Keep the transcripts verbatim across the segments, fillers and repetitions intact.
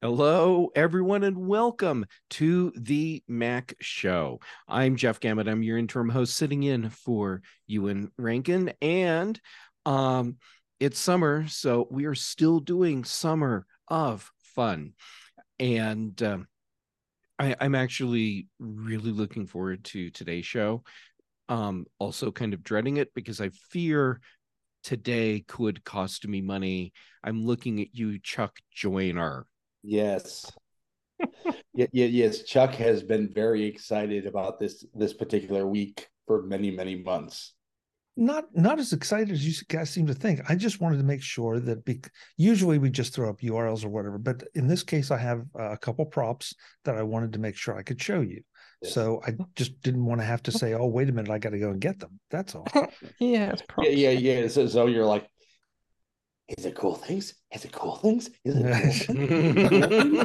Hello, everyone, and welcome to the Mac Show. I'm Jeff Gamet. I'm your interim host, sitting in for Ewan Rankin, and um, it's summer, so we are still doing Summer of Fun. And um, I, I'm actually really looking forward to today's show. Um, also, kind of dreading it because I fear today could cost me money. I'm looking at you, Chuck Joyner. Yes. Yeah, yeah, yes. Chuck has been very excited about this this particular week for many, many months. Not not as excited as you guys seem to think. I just wanted to make sure that be, usually we just throw up U R Ls or whatever, but in this case, I have a couple props that I wanted to make sure I could show you. Yes. So I just didn't want to have to say, "Oh, wait a minute, I got to go and get them." That's all. Yeah, it's Yeah, yeah, yeah. So, so you're like, is it cool things? Is it cool things? Is it cool things?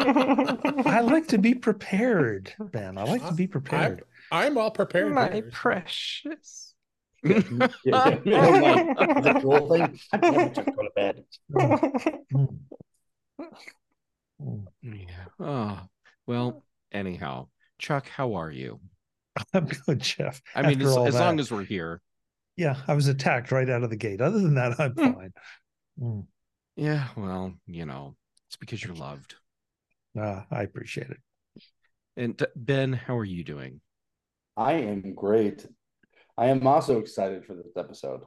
I like to be prepared, Ben. I like to be prepared. I'm, I'm all prepared. My here, so- precious. Yeah, yeah, yeah. I'm like, is it cool thing? I'm never just go to bed. Mm. Mm. Yeah. Oh, well, anyhow, Chuck, how are you? I'm good, Jeff. I mean, After as, all as that. long as we're here. Yeah, I was attacked right out of the gate. Other than that, I'm Mm. fine. Mm. Yeah, well, you know, it's because you're loved. Uh, I appreciate it. And uh, Ben, how are you doing? I am great. I am also excited for this episode.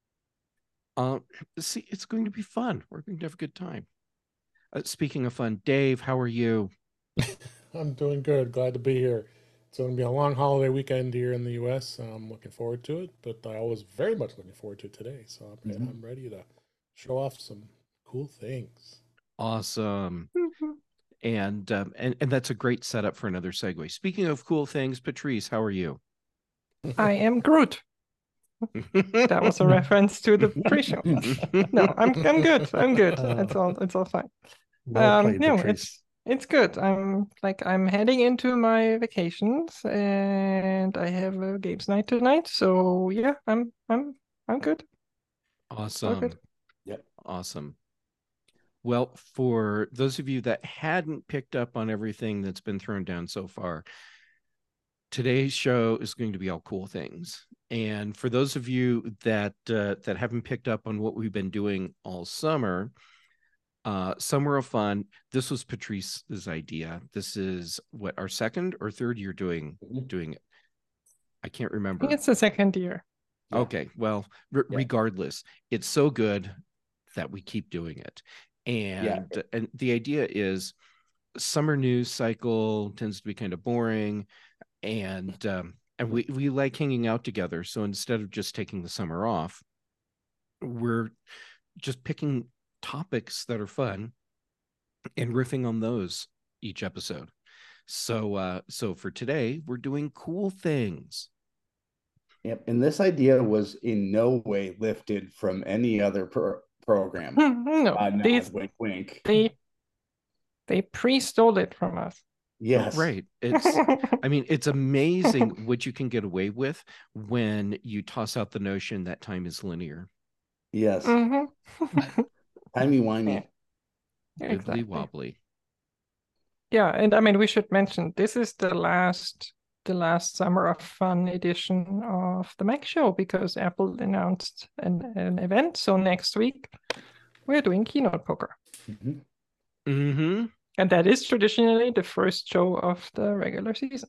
Uh, see, it's going to be fun. We're going to have a good time. Uh, speaking of fun, Dave, how are you? I'm doing good. Glad to be here. It's going to be a long holiday weekend here in the U S. I'm looking forward to it, but I was very much looking forward to it today. So I'm, Mhm. I'm ready to show off some cool things. Awesome. And um, and and that's a great setup for another segue. Speaking of cool things, Patrice, how are you? I am Groot. That was a reference to the pre-show. No, I'm I'm good. I'm good. Uh, It's all it's all fine. Well Um, played, no, Patrice. it's it's good. I'm like I'm heading into my vacations, and I have a games night tonight. So yeah, I'm I'm I'm good. Awesome. Yep. Awesome. Well, for those of you that hadn't picked up on everything that's been thrown down so far, today's show is going to be all cool things. And for those of you that uh, that haven't picked up on what we've been doing all summer, uh, Summer of Fun, this was Patrice's idea. This is what, our second or third year doing Mhm. doing it. I can't I remember. think it's the second year. Yeah. Okay, well, re- Yeah. regardless, it's so good that we keep doing it. And and the idea is summer news cycle tends to be kind of boring, and um, and we we like hanging out together. So instead of just taking the summer off, we're just picking topics that are fun and riffing on those each episode. So uh so for today, we're doing cool things. Yep. And this idea was in no way lifted from any other pro- program. No, Uh, nod, these wink, wink. they they pre-stole it from us. Yes. Right. It's I mean, it's amazing what you can get away with when you toss out the notion that time is linear. Yes. Mhm. Timey wimey. Yeah. Wibbly Exactly. wobbly. Yeah, and I mean we should mention this is the last the last Summer of Fun edition of the Mac Show because Apple announced an, an event. So next week we're doing Keynote Poker. Mhm. Mm-hmm. And that is traditionally the first show of the regular season.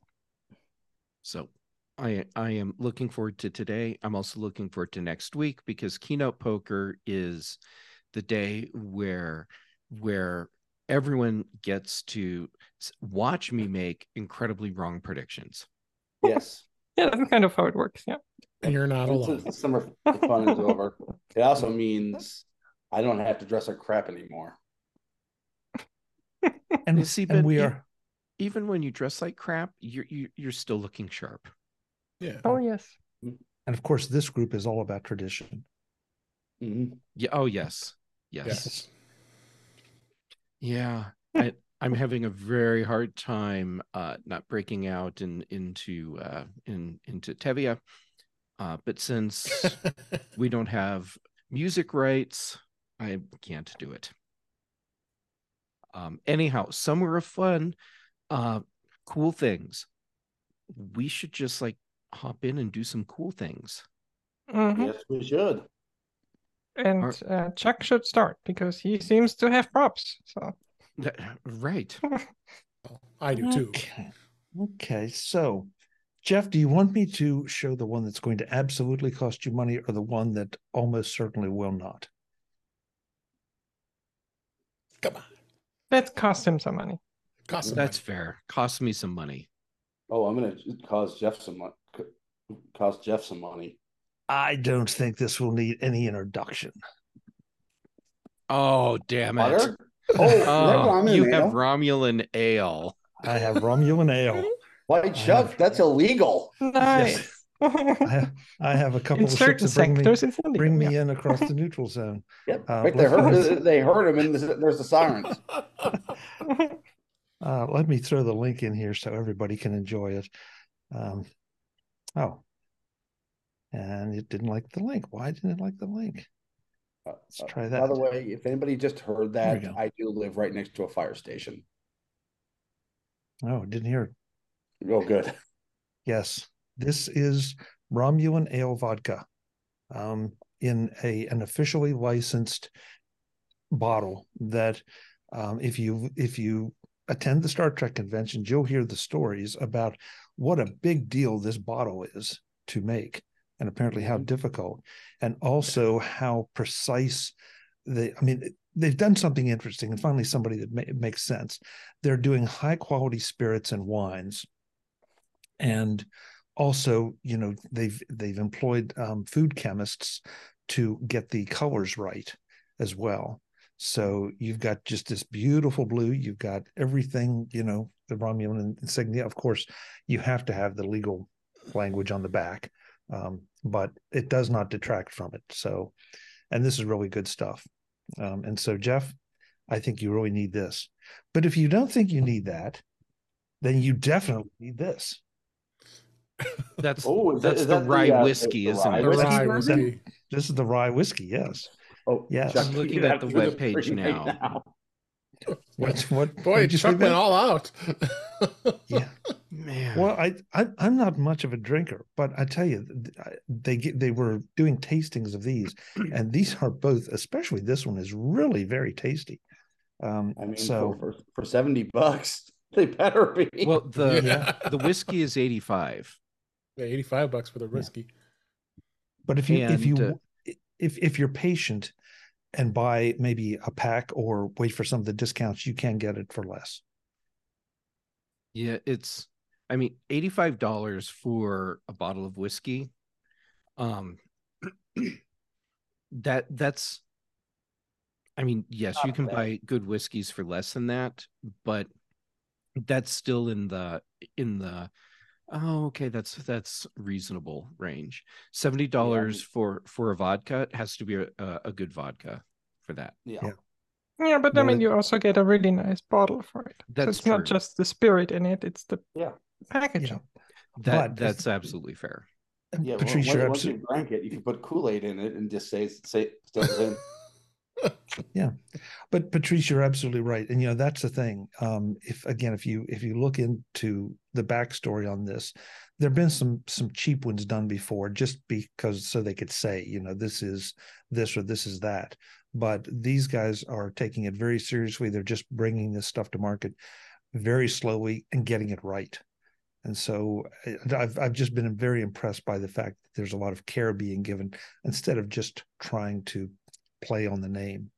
So I I am looking forward to today. I'm also looking forward to next week because Keynote Poker is the day where where everyone gets to s- watch me make incredibly wrong predictions. Yes. Yeah, that's kind of how it works. Yeah. And you're not Once alone. the summer fun is over, it also means I don't have to dress like crap anymore. And, See, and Ben, we e- are even when you dress like crap, you're you, you're still looking sharp. Yeah. Oh yes. and of course this group is all about tradition. Mhm. Yeah. Oh yes. Yes. Yes. Yeah. I I'm having a very hard time uh not breaking out in into uh in into Tevia. Uh, but since we don't have music rights, I can't do it. Um, anyhow, summer of fun, uh, cool things. We should just like hop in and do some cool things. Mhm. Yes, we should. And Are- uh, Chuck should start because he seems to have props. So That- right. I do too. Okay. Okay. So, Jeff, do you want me to show the one that's going to absolutely cost you money or the one that almost certainly will not? Come on. that cost him some money. Cost some That's money. fair. Cost me some money. Oh, I'm gonna cause Jeff some mon- cost Jeff some money. I don't think this will need any introduction. Oh, damn it. Butter? Oh, is that Oh, ramen you ale? have Romulan ale. I have Romulan ale. White Chuck, have- that's illegal. Nice. I have, I have a couple In of certain ships that bring me, sectors, it's illegal. bring me yeah. in across the neutral zone. Yep. Uh, right, they let's- heard let's- they heard him, and there's the sirens. Uh, let me throw the link in here so everybody can enjoy it. Um, oh, and it didn't like the link. Why didn't it like the link? Let's try Uh, that. By the way, if anybody just heard There we that, go. I do live right next to a fire station. Oh, didn't hear it. Oh, good. Yes, this is Romulan ale vodka, um, in a an officially licensed bottle. That, um, if you if you attend the Star Trek conventions, you'll hear the stories about what a big deal this bottle is to make, and apparently how difficult, and also how precise they. I mean, they've done something interesting, and finally somebody that ma- makes sense. They're doing high quality spirits and wines, and also, you know, they've they've employed um, food chemists to get the colors right as well. So you've got just this beautiful blue. You've got everything, you know, the Romulan insignia. Of course, you have to have the legal language on the back, um, but it does not detract from it. So, and this is really good stuff. Um, and so, Jeff, I think you really need this. But if you don't think you need that, then you definitely need this. That's Oh, is that- that's is the that the, rye uh, whiskey, the isn't rye it? The whiskey? rye Whiskey whiskey. This is the rye whiskey. Yes. Oh, Yes. Chuck, I'm you looking have at the to do webpage screen right now. What's what? Boy, what did you say, Chuck went Ben? all out. Yeah. Man. Well, I, I I'm not much of a drinker, but I tell you, th- I- they get they were doing tastings of these, and these are both, especially this one, is really very tasty. Um, I mean, so for, for for seventy bucks, they better be. Well, the Yeah. the whiskey is eighty-five. Yeah, eighty-five bucks for the whiskey. but if you if and, you uh, if if you're patient and buy maybe a pack or wait for some of the discounts, you can get it for less. Yeah, it's I mean, eighty-five dollars for a bottle of whiskey. Um that that's I mean, yes, Not you can bad. buy good whiskeys for less than that, but that's still in the in the oh, okay, that's that's reasonable range. seventy dollars for for a vodka. It has to be a, a, a good vodka for that. Yeah. Yeah. Yeah, but I Well, mean, it- you also get a really nice bottle for it. So That's it's not true. just the spirit in it; it's the Yeah. packaging. That But- that's absolutely fair. And Yeah, Patricia, well, you're once you absolutely, drank it, you can put Kool-Aid in it and just say say still the same. but Patrice, you're absolutely right, and you know that's the thing. Um, if again, if you if you look into the backstory on this, there've been some some cheap ones done before, just because so they could say, you know, this is this or this is that. But these guys are taking it very seriously. They're just bringing this stuff to market very slowly and getting it right. And so I- I've I've just been very impressed by the fact that there's a lot of care being given instead of just trying to play on the name.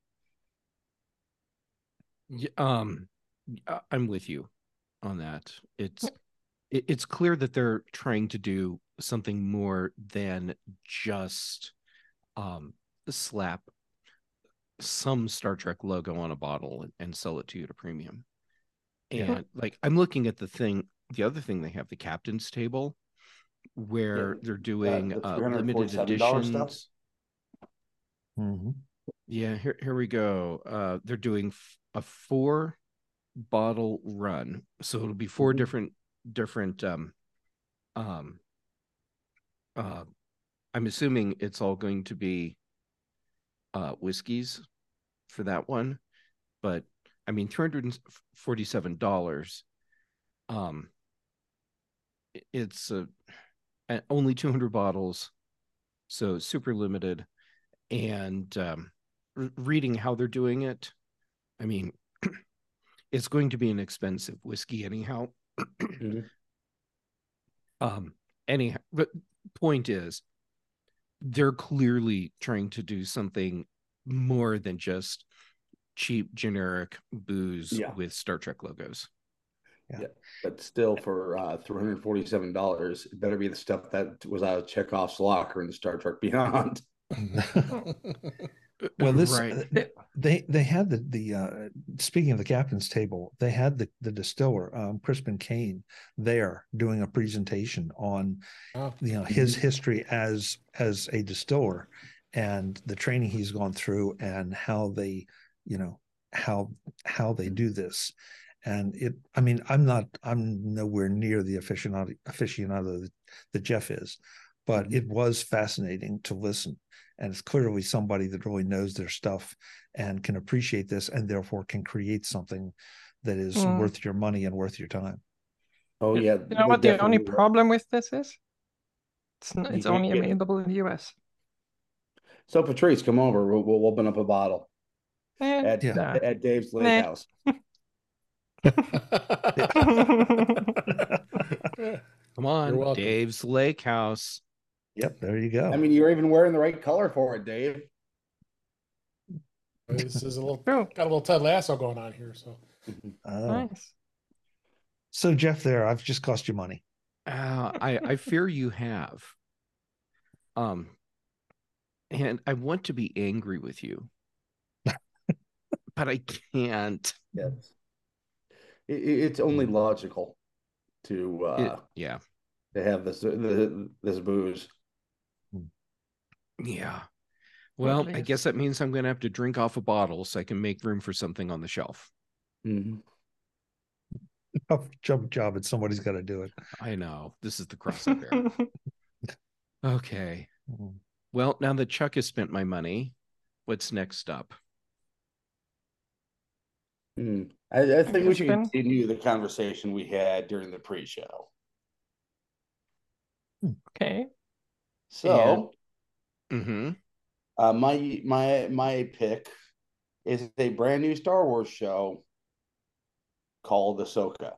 Yeah, um I- I'm with you on that. It's it, it's clear that they're trying to do something more than just um slap some Star Trek logo on a bottle and, and sell it to you at a premium. And Yeah. like I'm looking at the thing, the other thing they have, the captain's table, where Yeah, they're doing the uh, limited three hundred forty-seven dollars editions. stuff? Mhm. Yeah, here here we go. Uh, they're doing f- a four bottle run, so it'll be four Mhm. different different. Um, um, uh, I'm assuming it's all going to be uh whiskeys for that one, but I mean, three hundred forty-seven dollars. Um, it's a, only two hundred bottles, so super limited. And um, re- reading how they're doing it, I mean, it's going to be an expensive whiskey anyhow. Mm-hmm. Um, anyhow, but point is, they're clearly trying to do something more than just cheap generic booze yeah. with Star Trek logos. Yeah, yeah. But still, for uh, three hundred forty-seven dollars, it better be the stuff that was out of Chekhov's locker in the Star Trek Beyond. Well, this right. uh, they they had the the uh, speaking of the captain's table, they had the the distiller um, Crispin Kane there doing a presentation on oh. you know his history as as a distiller and the training he's gone through and how they you know how how they do this. And it, I mean, I'm not, I'm nowhere near the aficionado, aficionado that, that Jeff is, but mm-hmm. it was fascinating to listen. And it's clearly somebody that really knows their stuff and can appreciate this and therefore can create something that is mm. worth your money and worth your time. Oh, yeah. You know what the only problem with this is? It's, not, it's only available in the U S. So, Patrice, come over. We'll, we'll open up a bottle eh, at, nah. at Dave's Lake nah. House. Come on, Dave's Lake House. Yep, there you go. I mean, you're even wearing the right color for it, Dave. This is a little got a little Ted Lasso going on here, so oh. Nice. So, Jeff, there, I've just cost you money. Uh, I I fear you have. Um, and I want to be angry with you, but I can't. Yes. It's only logical to uh it, yeah to have this this booze. Yeah. Well, I guess that means I'm going to have to drink off a bottle so I can make room for something on the shelf. Mm-hmm. Tough job, job, and somebody's got to do it. I know. This is the cross up there. Okay. Mm-hmm. Well, now that Chuck has spent my money, what's next up? Mm. I, I think we should continue the conversation we had during the pre-show. Okay. So, and, mm-hmm. uh, my my my pick is a brand new Star Wars show called Ahsoka.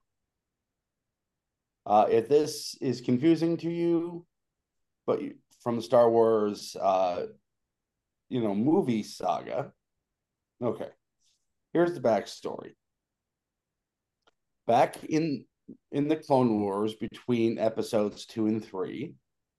Uh, if this is confusing to you, but from the Star Wars, uh, you know, movie saga, okay. Here's the backstory. Back in in the Clone Wars, between episodes two and three,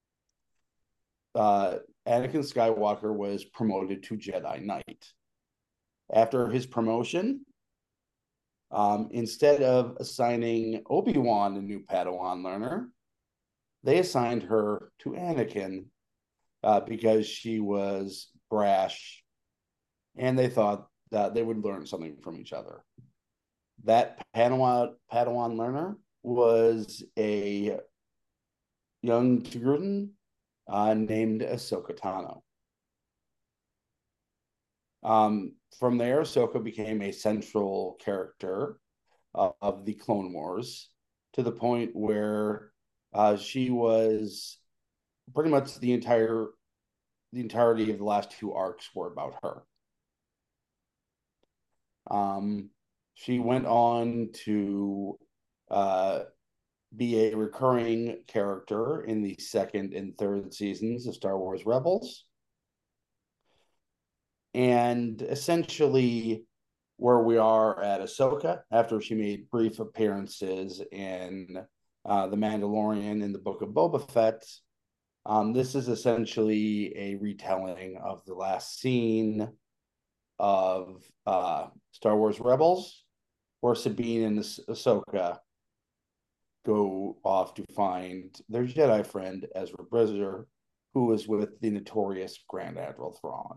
uh, Anakin Skywalker was promoted to Jedi Knight. After his promotion, um, instead of assigning Obi-Wan a new Padawan learner, they assigned her to Anakin uh, because she was brash, and they thought that they would learn something from each other. That Padawan, Padawan learner was a young Togrutan uh, named Ahsoka Tano. Um, from there, Ahsoka became a central character uh, of the Clone Wars to the point where uh, she was pretty much the entire the entirety of the last two arcs were about her. Um, she went on to uh, be a recurring character in the second and third seasons of Star Wars Rebels. And essentially where we are at Ahsoka, after she made brief appearances in uh, The Mandalorian and the Book of Boba Fett, um, this is essentially a retelling of the last scene of uh, Star Wars Rebels, where Sabine and Ahsoka go off to find their Jedi friend Ezra Bridger, who is with the notorious Grand Admiral Thrawn.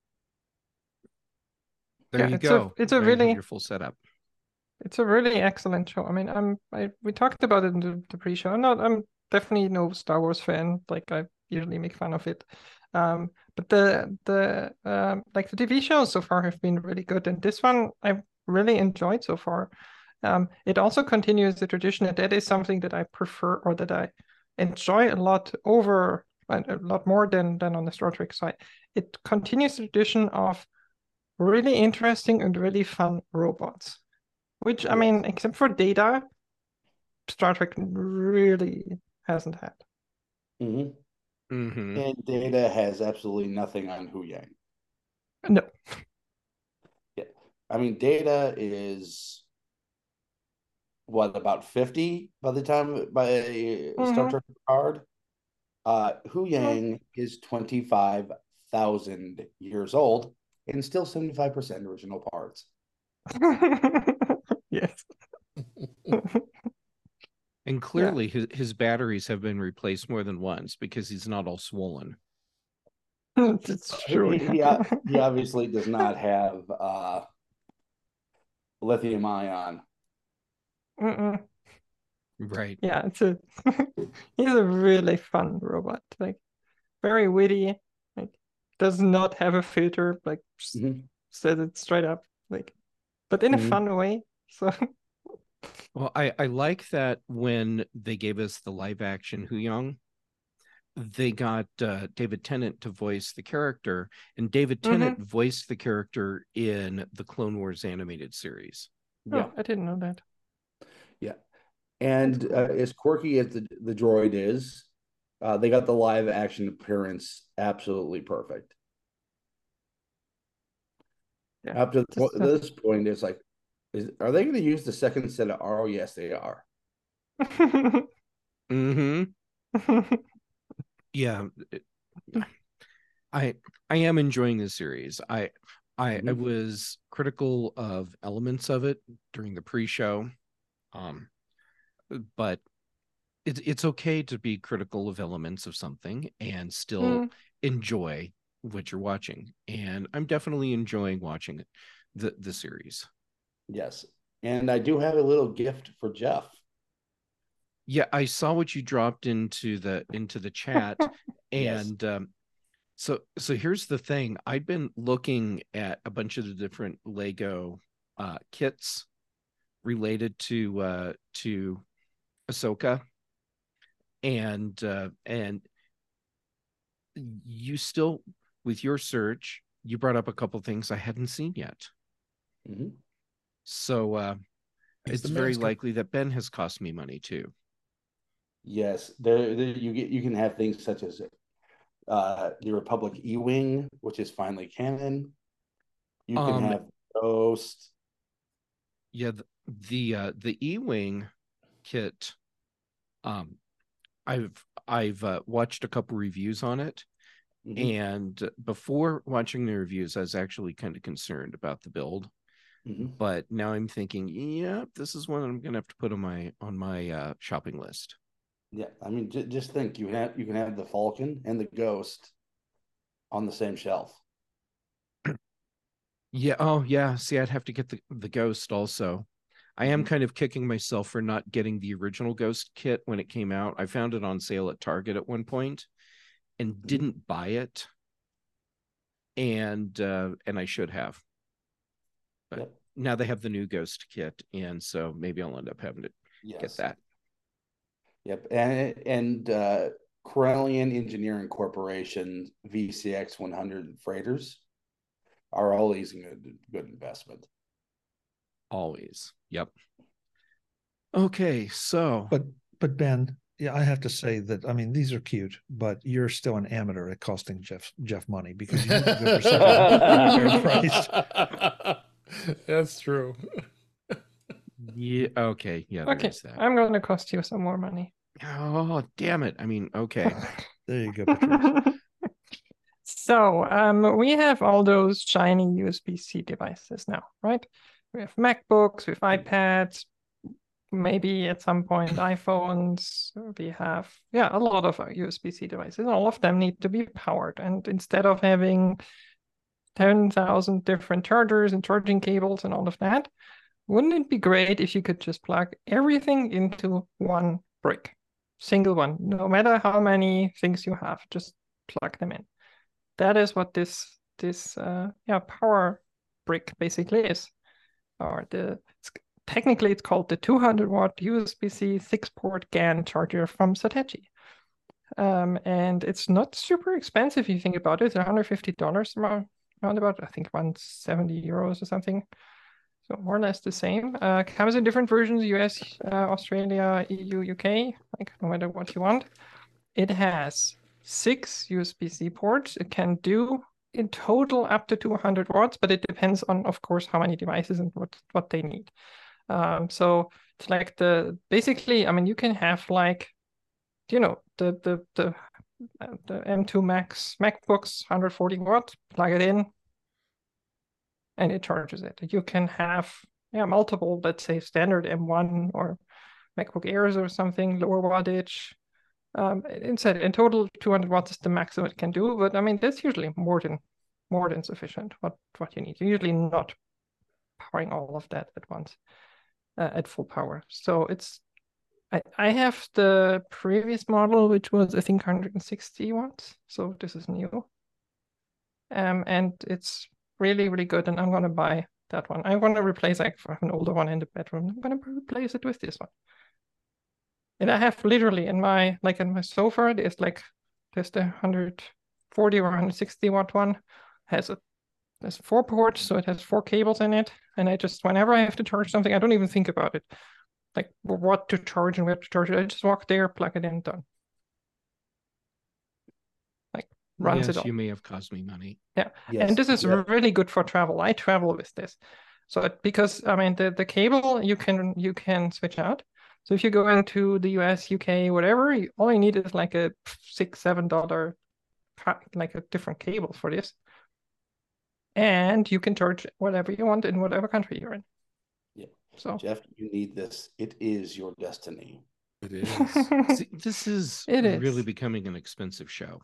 There yeah, you it's go. A, it's a there really your full setup. It's a really excellent show. I mean, I'm I we talked about it in the, the pre-show. I'm not. I'm definitely no Star Wars fan. Like I usually make fun of it. Um, but the the um, like the T V shows so far have been really good, and this one I really enjoyed so far. Um, it also continues the tradition, and that is something that I prefer or that I enjoy a lot over a lot more than than on the Star Trek side. It continues the tradition of really interesting and really fun robots, which I Yes. mean, except for Data, Star Trek really hasn't had. hmm Mhm. And Data has absolutely nothing on Hu Yang. No. Yeah. I mean, Data is what, about fifty by the time by Star Mhm. Trek Picard? Uh, Hu Yang is twenty-five thousand years old and still seventy-five percent original parts. Yes. And clearly his, his batteries have been replaced more than once because he's not all swollen. It's true. He, he, uh, he obviously does not have uh, lithium ion. Mm-mm. Right. Yeah, it's a he's a really fun robot. Like very witty. Like does not have a filter. Like just Mhm. says it straight up. Like, but in a Mhm. fun way. So Well, I, I like that when they gave us the live action Hu Yang, they got uh, David Tennant to voice the character, and David Tennant voiced the character in the Clone Wars animated series. oh, Yeah, I didn't know that. yeah. And That's cool. uh, as quirky as the, the droid is, uh, they got the live action appearance absolutely perfect. Yeah. Up to Just, uh, this point, it's like, is, are they going to use the second set of R? Oh, yes, they are. Mm-hmm. Yeah. It- I I am enjoying this series. I I, I Mhm. was critical of elements of it during the pre-show. Um, but it's it's okay to be critical of elements of something and still Mm. enjoy what you're watching. And I'm definitely enjoying watching it, the the series. Yes. And I do have a little gift for Jeff. Yeah, I saw what you dropped into the into the chat, Yes. and um, so so here's the thing. I've been looking at a bunch of the different Lego uh, kits related to uh, to Ahsoka, and uh, and you still, with your search, you brought up a couple things I hadn't seen yet. Mhm. So uh, He's it's the very master. likely that Ben has cost me money too. Yes. There, there you get you can have things such as uh, the Republic E-Wing, which is finally canon. You can Um, have Ghost. yeah, the the, uh, the E-Wing kit. Um, I've I've uh, watched a couple reviews on it, Mhm. and before watching the reviews, I was actually kind of concerned about the build. Mhm. But now I'm thinking, yeah, this is one I'm gonna have to put on my on my uh, shopping list. Yeah, I mean, j- just think you have you can have the Falcon and the Ghost on the same shelf. Yeah. Oh, yeah. See, I'd have to get the the Ghost also. I am Mhm. kind of kicking myself for not getting the original Ghost kit when it came out. I found it on sale at Target at one point and Mhm. didn't buy it, and uh, and I should have. But Yep. now they have the new Ghost kit, and so maybe I'll end up having to get Yes. that. Yep. And and uh, Corellian Engineering Corporation V C X one hundred freighters are always a good good investment. Always. Yep. Okay, so But but Ben, yeah, I have to say that I mean these are cute, but you're still an amateur at costing Jeff Jeff money because you need to go for something fair priced. That's true. yeah, okay, yeah, there Okay, is that. I'm gonna cost you some more money. Oh, damn it. I mean, okay. There you go, Patrice. So um, we have all those shiny U S B C devices now, right? We have MacBooks, we have iPads, maybe at some point iPhones. We have, yeah, a lot of U S B C devices. All of them need to be powered. And instead of having ten thousand different chargers and charging cables and all of that, wouldn't it be great if you could just plug everything into one brick? Single one, no matter how many things you have, just plug them in. That is what this this uh, yeah power brick basically is. or the it's, technically it's called the two hundred watt U S B C six port GAN charger from Satechi. Um, and it's not super expensive if you think about it. It's one hundred fifty dollars around, around about, I think, one hundred seventy euros or something. So more or less the same. Uh, comes in different versions, U S, uh, Australia, E U, U K, like no matter what you want. It has six U S B C ports. It can do in total up to two hundred watts, but it depends on, of course, how many devices and what, what they need. Um, so it's like the, basically, I mean, you can have like, you know, the, the, the, uh, the M two Max MacBooks, one hundred forty watts, plug it in, and it charges it. You can have yeah multiple, let's say standard M one or MacBook Airs or something, lower wattage. Um, instead, in total, two hundred watts is the maximum it can do. But I mean, that's usually more than more than sufficient. What what you need. You're usually not powering all of that at once uh, at full power. So it's I I have the previous model, which was I think one hundred sixty watts. So this is new. Um, and it's really, really good, and I'm gonna buy that one. I'm gonna replace, like, I have an older one in the bedroom. I'm gonna replace it with this one. And I have literally in my, like in my sofa, there's like, there's the one hundred forty or one hundred sixty watt one. Has a, there's four ports, so it has four cables in it. And I just, whenever I have to charge something, I don't even think about it. Like what to charge and where to charge it. I just walk there, plug it in, done. Runs yes, it all. You may have cost me money. Yeah, Yes. and this is Yeah. really good for travel. I travel with this, so it, because I mean the the cable you can you can switch out. So if you go into the U S, U K, whatever, you, all you need is like a six seven dollar, like a different cable for this, and you can charge whatever you want in whatever country you're in. Yeah. So Jeff, you need this. It is your destiny. It is. See, this is It is. really becoming an expensive show.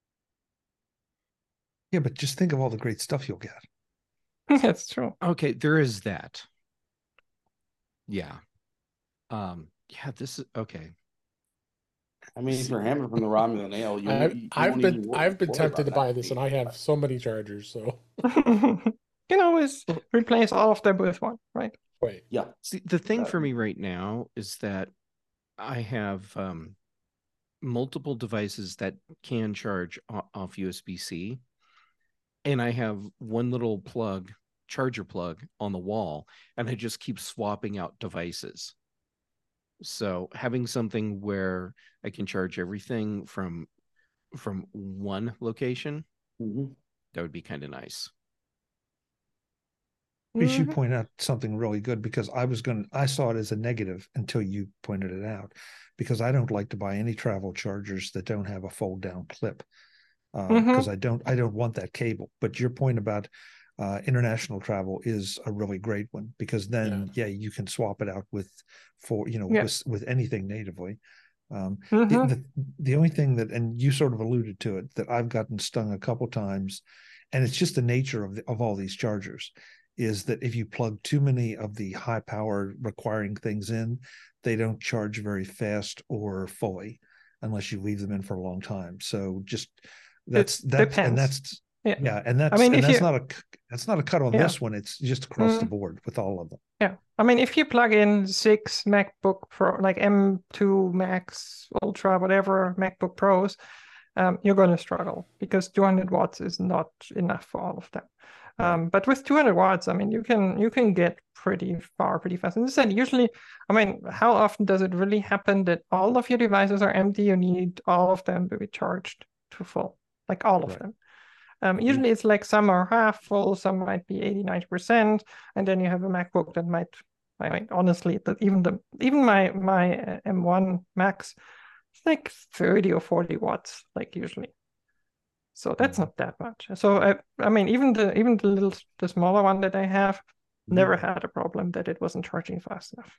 Yeah, but just think of all the great stuff you'll get. That's true. Okay, there is that. Yeah. Um, yeah, this is okay. I mean, if you're hammered from the Romulan ale, you, I, you I've won't been even worry- I've been worry tempted about to buy that. this, and I have so many chargers. So You can always replace all of them with one, right? wait, Yeah. See, the thing for Uh, me right now is that I have um, multiple devices that can charge o- off U S B C, and I have one little plug, charger plug on the wall, and I just keep swapping out devices. So having something where I can charge everything from from one location, Mhm. that would be kind of nice. You should Mhm. point out something really good, because I was going to, I saw it as a negative until you pointed it out, because I don't like to buy any travel chargers that don't have a fold down clip, because Mhm. I don't, I don't want that cable. But your point about uh, international travel is a really great one, because then, yeah, you can swap it out with, for, you know, Yeah. with, with anything natively. Um, Mhm. the, the, the only thing that, and you sort of alluded to it, that I've gotten stung a couple times, and it's just the nature of the, of all these chargers, is that if you plug too many of the high power requiring things in, they don't charge very fast or fully unless you leave them in for a long time. So just that's It that's and depends. that's Yeah. yeah, and that's mean, and if that's you- not a that's not a cut on Yeah. this one. It's just across the Mm. board with all of them. Yeah, I mean, if you plug in six MacBook Pro, like M two Max Ultra, whatever MacBook Pros, um, you're going to struggle, because two hundred watts is not enough for all of them. Um, but with two hundred watts, I mean, you can you can get pretty far pretty fast. And as I said, usually, I mean, how often does it really happen that all of your devices are empty? You need all of them to be charged to full, like all of Right. them. Um, Mhm. usually it's like some are half full, some might be eighty, ninety percent, and then you have a MacBook that might, I mean, honestly, that even the even my my uh, M one Max, it's like thirty or forty watts, like usually. So that's Mhm. not that much. So I, I mean, even the even the little the smaller one that I have never had a problem that it wasn't charging fast enough.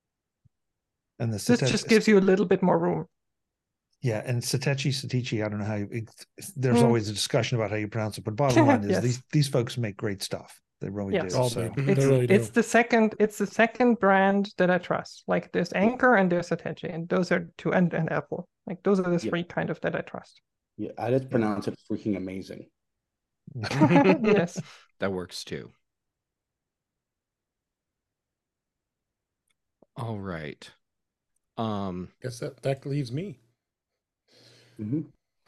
And the This Satechi- just gives you a little bit more room. yeah, and Satechi Satichi, I don't know how you, it, there's Mm. always a discussion about how you pronounce it, but bottom line is Yes. these these folks make great stuff. They really Yes. do. all So. they, It's they really do. it's the second it's the second brand that I trust. Like there's Anchor and there's Satechi, and those are two, and, and Apple. Like those are the Yeah. three kind of that I trust. Yeah, I just pronounce it freaking amazing. Yes. That works too. All right. Um, Guess that that leaves me. Mm-hmm.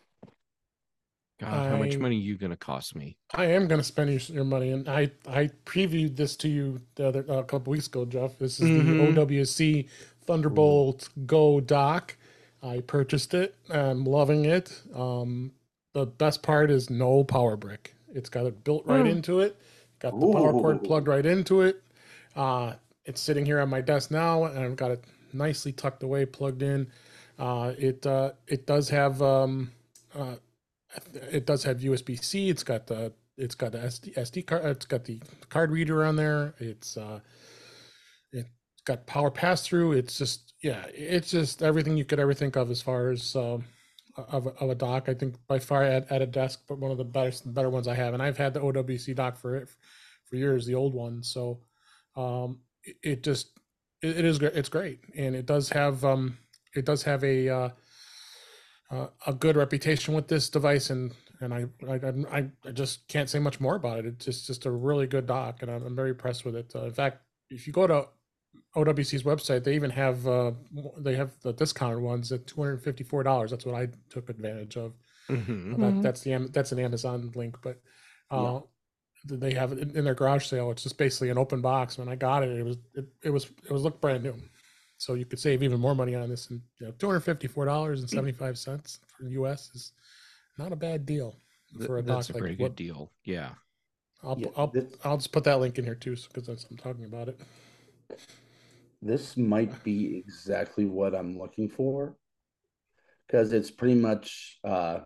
God, how much I- money are you going to cost me? I am going to spend your, your money, and I I previewed this to you the other a couple weeks ago, Jeff. This is Mhm. the O W C Thunderbolt Go dock. I purchased it. I'm loving it. Um, the best part is no power brick. It's got it built right Mm. into it. Got the power cord Ooh. plugged right into it. Uh, it's sitting here on my desk now, and I've got it nicely tucked away, plugged in. Uh, it uh, it does have um, uh, it does have U S B C. It's got the it's got the S D, S D card. It's got the card reader on there. It's uh, it's got power pass through. It's just yeah, it's just everything you could ever think of as far as um, of, a- of a dock. I think by far at, at a desk, but one of the better better ones I have. And I've had the O W C dock for it for years, the old one. So um, it, it just it, it is great. It's great, and it does have um, it does have a uh, uh, a good reputation with this device, and and I, I I I just can't say much more about it. It's just just a really good dock, and I'm, I'm very impressed with it. Uh, in fact, if you go to O W C's website, they even have uh, they have the discounted ones at two hundred fifty-four dollars. That's what I took advantage of. Mhm. Uh, that Mhm. that's the Am- that's an Amazon link, but uh, Yeah. they have it in, in their garage sale. It's just basically an open box. When I got it, it was it, it was it was looked brand new. So you could save even more money on this, and you know, two hundred fifty-four dollars and seventy-five cents for the U S is not a bad deal Th- for a That's dock a like pretty what good deal. Yeah. I'll Yeah, I'll this- I'll just put that link in here too, because that's I'm talking about it. This might be exactly what I'm looking for because it's pretty much uh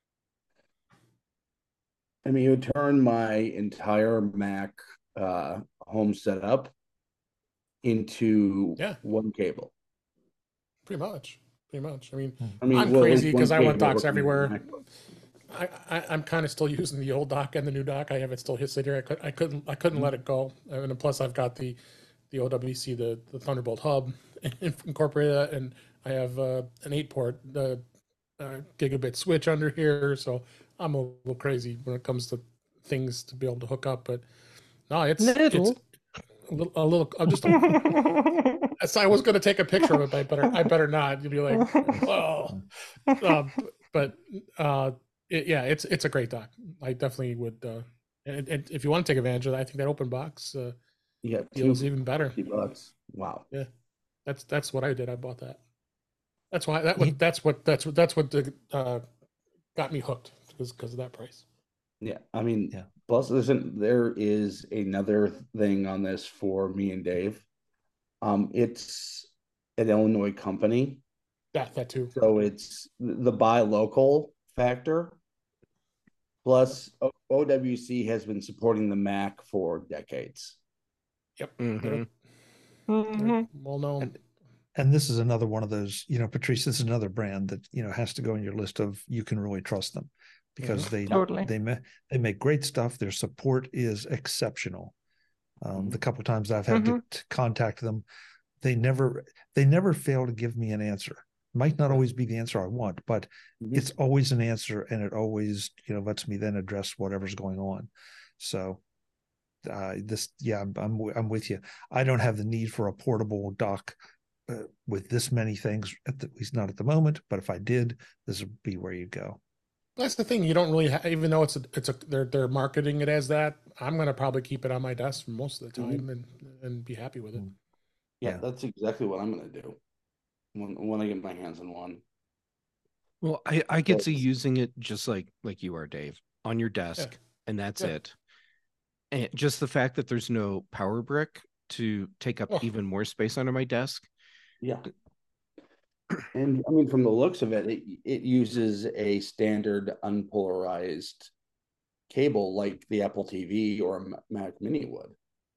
I mean, you would turn my entire Mac uh home setup into Yeah. one cable. Pretty much, pretty much. I mean, I mean, I'm well, at least crazy one because I want cable docks hooking into the everywhere. MacBook. I, I I'm kind of still using the old dock and the new dock. I have it still hit sit here. I, could, I couldn't I couldn't let it go. And then plus I've got the the O W C the the Thunderbolt hub incorporated that, and I have uh, an eight port uh, uh, gigabit switch under here. So I'm a little crazy when it comes to things to be able to hook up. But no, it's it's Little. a little. A little I'm just. A, so I was going to take a picture of it, but I better I better not. You'll be like, well, um, but uh, it, yeah, it's it's a great dock. I definitely would. Uh, and, and if you want to take advantage of that, I think that open box uh, Yeah, deal is even better. fifty bucks. Wow. Yeah, that's that's what I did. I bought that. That's why that was that's what that's what that's what the, uh, got me hooked because because of that price. Yeah, I mean, Yeah. plus listen, there is another thing on this for me and Dave. Um, it's an Illinois company, Yeah, that too. so it's the buy local factor. Plus, O- OWC has been supporting the Mac for decades. Yep. Mhm. They're, Mhm. they're well known. And- And this is another one of those, you know, Patrice, this is another brand that, you know, has to go on your list of you can really trust them because they Totally. they make they make great stuff. Their support is exceptional. Um, the couple of times I've had to, to contact them, they never they never fail to give me an answer. Might not always be the answer I want, but Mhm. it's always an answer, and it always, you know, lets me then address whatever's going on. So uh, this, yeah, I'm, I'm I'm with you. I don't have the need for a portable dock uh, with this many things, at, the, at least not at the moment. But if I did, this would be where you go. That's the thing. You don't really, ha- even though it's a, it's a, they're they're marketing it as that. I'm gonna probably keep it on my desk for most of the Mhm. time and and be happy with it. Mm. Yeah, Yeah. that's exactly what I'm gonna do when when I get my hands on one. Well, I, I could see Yes. using it just like like you are, Dave, on your desk, and that's Yeah. it. And just the fact that there's no power brick to take up Oh. even more space under my desk. Yeah. And I mean, from the looks of it, it, it uses a standard unpolarized cable like the Apple T V or a Mac Mini would.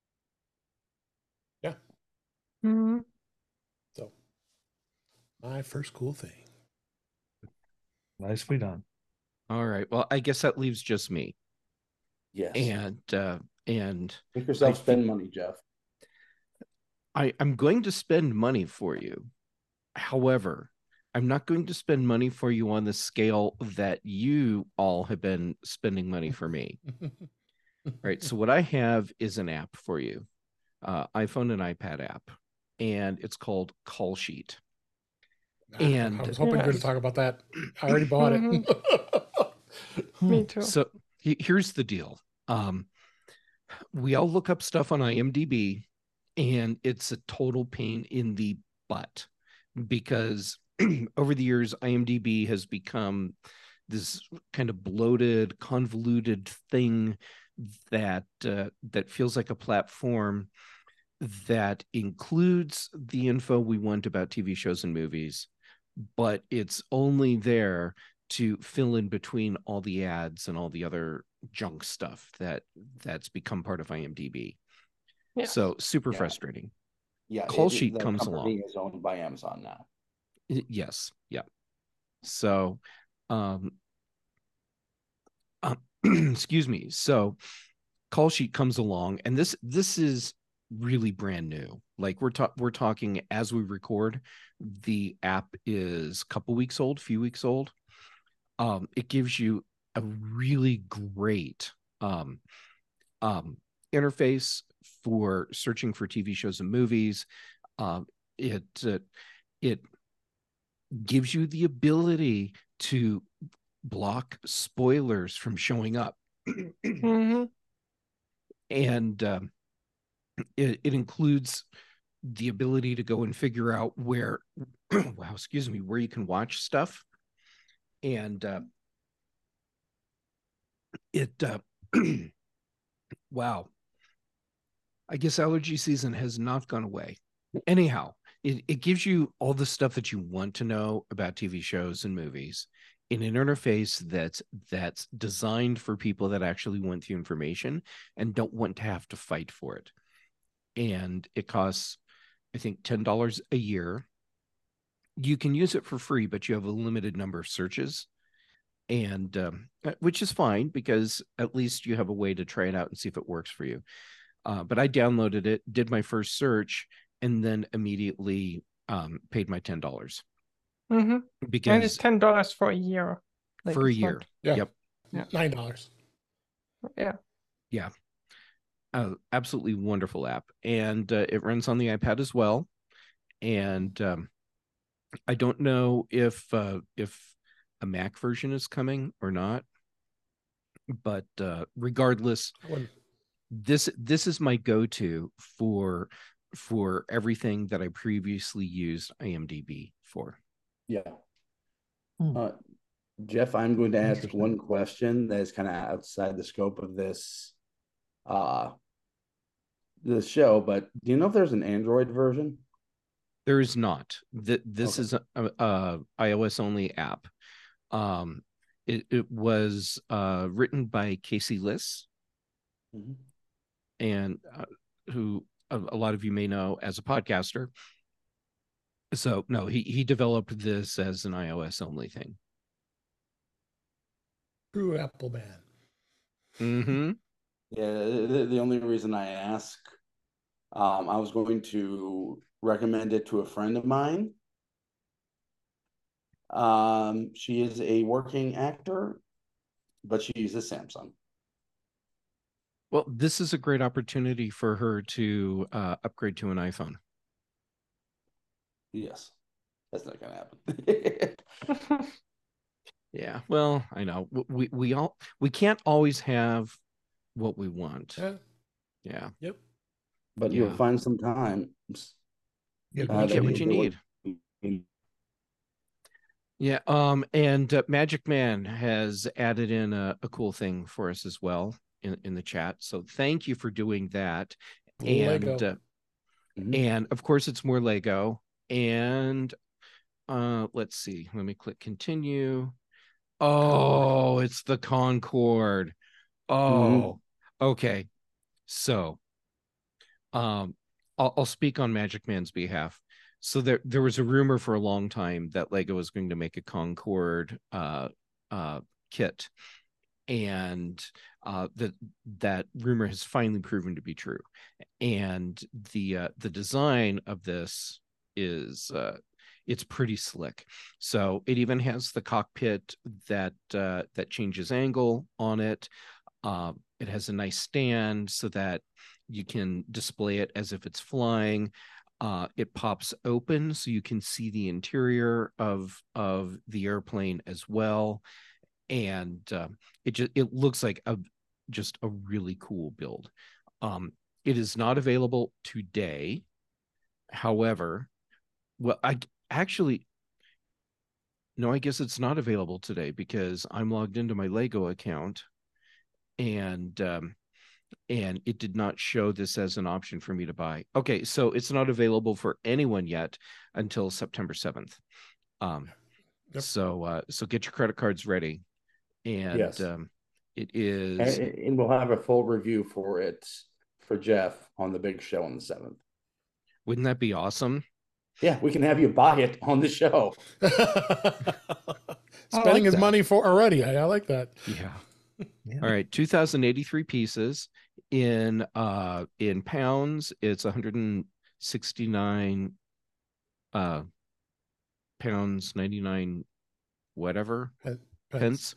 Mhm. So my first cool thing. Nicely done. All right. Well, I guess that leaves just me. Yes. And uh and Make yourself I fe- spend money, Jeff. I, I'm going to spend money for you. However, I'm not going to spend money for you on the scale that you all have been spending money for me. Right. So what I have is an app for you, uh, iPhone and iPad app. and it's called Call Sheet. Ah, And I was hoping you were going to Yes. talk about that. I already bought it. Me too. so he- here's the deal. Um, we all look up stuff on IMDb, and it's a total pain in the butt because over the years, IMDb has become this kind of bloated, convoluted thing that uh, that feels like a platform that includes the info we want about T V shows and movies, but it's only there to fill in between all the ads and all the other junk stuff that that's become part of IMDb. Yes. So super Yeah. frustrating. Yeah, Call it- Sheet the comes company along. is owned by Amazon now. Y- Yes, yeah. So, um, uh, excuse me. So, Call Sheet comes along, and this this is really brand new. Like we're talking we're talking as we record, the app is a couple weeks old, few weeks old. Um, it gives you a really great um, um, interface for searching for T V shows and movies. Um, it uh, it gives you the ability to block spoilers from showing up. Mhm. And um, it, it includes the ability to go and figure out where wow excuse me where you can watch stuff. And uh, it uh, wow, I guess allergy season has not gone away. Anyhow, it, it gives you all the stuff that you want to know about T V shows and movies in an interface that's that's designed for people that actually want the information and don't want to have to fight for it. And it costs, I think, ten dollars a year. You can use it for free, but you have a limited number of searches, and um, uh, which is fine because at least you have a way to try it out and see if it works for you. Uh, but I downloaded it, did my first search, and then immediately um, paid my ten dollars Mhm. And it's because ten dollars for a year. Like, for a it's not- year. Yeah. Yep. Yeah. Nine dollars. Yeah. Yeah. Uh, absolutely wonderful app. And uh, it runs on the iPad as well. And um, I don't know if uh, if a Mac version is coming or not. But uh, regardless, I wouldn't. this this is my go-to for for everything that I previously used IMDb for. Yeah. Hmm. Uh, Jeff, I'm going to ask Interesting. one question that is kind of outside the scope of this uh the show, but do you know if there's an Android version? There is not. Th- this Okay. is a, a, a iOS only app. Um, it, it was uh, written by Casey Liss, Mhm. and uh, who a, a lot of you may know as a podcaster. So no, he he developed this as an iOS only thing. True Apple man. Mm-hmm. Yeah, the, the only reason I ask, um, I was going to recommend it to a friend of mine. Um, she is a working actor, but she uses Samsung. Well, this is a great opportunity for her to uh, upgrade to an iPhone. Yes, that's not gonna happen. Yeah, well, I know we we all we can't always have what we want. Yeah. Yeah, Yep. But Yeah. you'll find some time. Get uh, you what that get you what you need. need. Yeah, um, and uh, Magic Man has added in a, a cool thing for us as well in in the chat. So thank you for doing that. And Lego. uh, Mhm. and of course it's more Lego. And uh, let's see. Let me click continue. Oh, it's the Concorde. Oh, okay. So, um, I'll, I'll speak on Magic Man's behalf. So there, there was a rumor for a long time that Lego was going to make a Concorde uh, uh, kit, and uh, that that rumor has finally proven to be true. And the uh, the design of this is uh, it's pretty slick. So it even has the cockpit that uh, that changes angle on it. Uh, it has a nice stand so that you can display it as if it's flying. Uh, it pops open so you can see the interior of of the airplane as well, and uh, it just it looks like a just a really cool build. Um, it is not available today. However, well, I actually no, I guess it's not available today because I'm logged into my Lego account, and um, and it did not show this as an option for me to buy. Okay, so it's not available for anyone yet until September seventh. Um, Yep. so uh, so get your credit cards ready, and Yes. um, it is, And, and we'll have a full review for it for Jeff on the big show on the seventh. wouldn't that be awesome? Yeah, we can have you buy it on the show. Spending like his that. money for already. I, I like that. Yeah. Yeah. All right, two thousand eighty-three pieces in uh in pounds. It's one hundred sixty-nine uh pounds, ninety-nine whatever Pence. pence.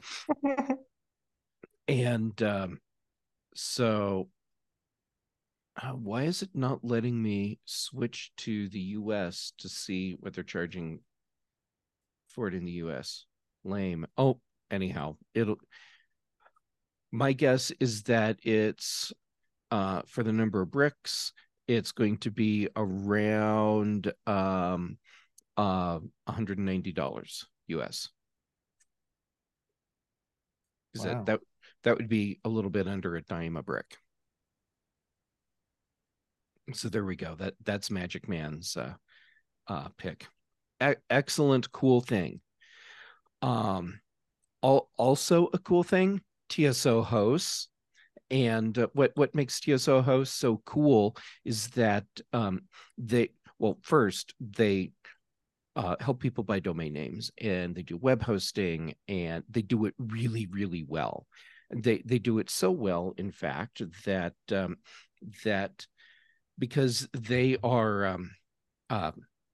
And um, so uh, why is it not letting me switch to the U S to see what they're charging for it in the U S? Lame. Oh, anyhow, it'll. My guess is that it's uh, for the number of bricks, it's going to be around um, uh, one hundred ninety dollars U S. Is Wow. that that that would be a little bit under a dime a brick. So there we go. That that's Magic Man's uh, uh, pick. E- excellent, cool thing. Um, all, also a cool thing. T S O hosts, and uh, what what makes T S O hosts so cool is that um, they well first they uh, help people buy domain names, and they do web hosting, and they do it really really well. They they do it so well, in fact, that um, that because they are um, uh,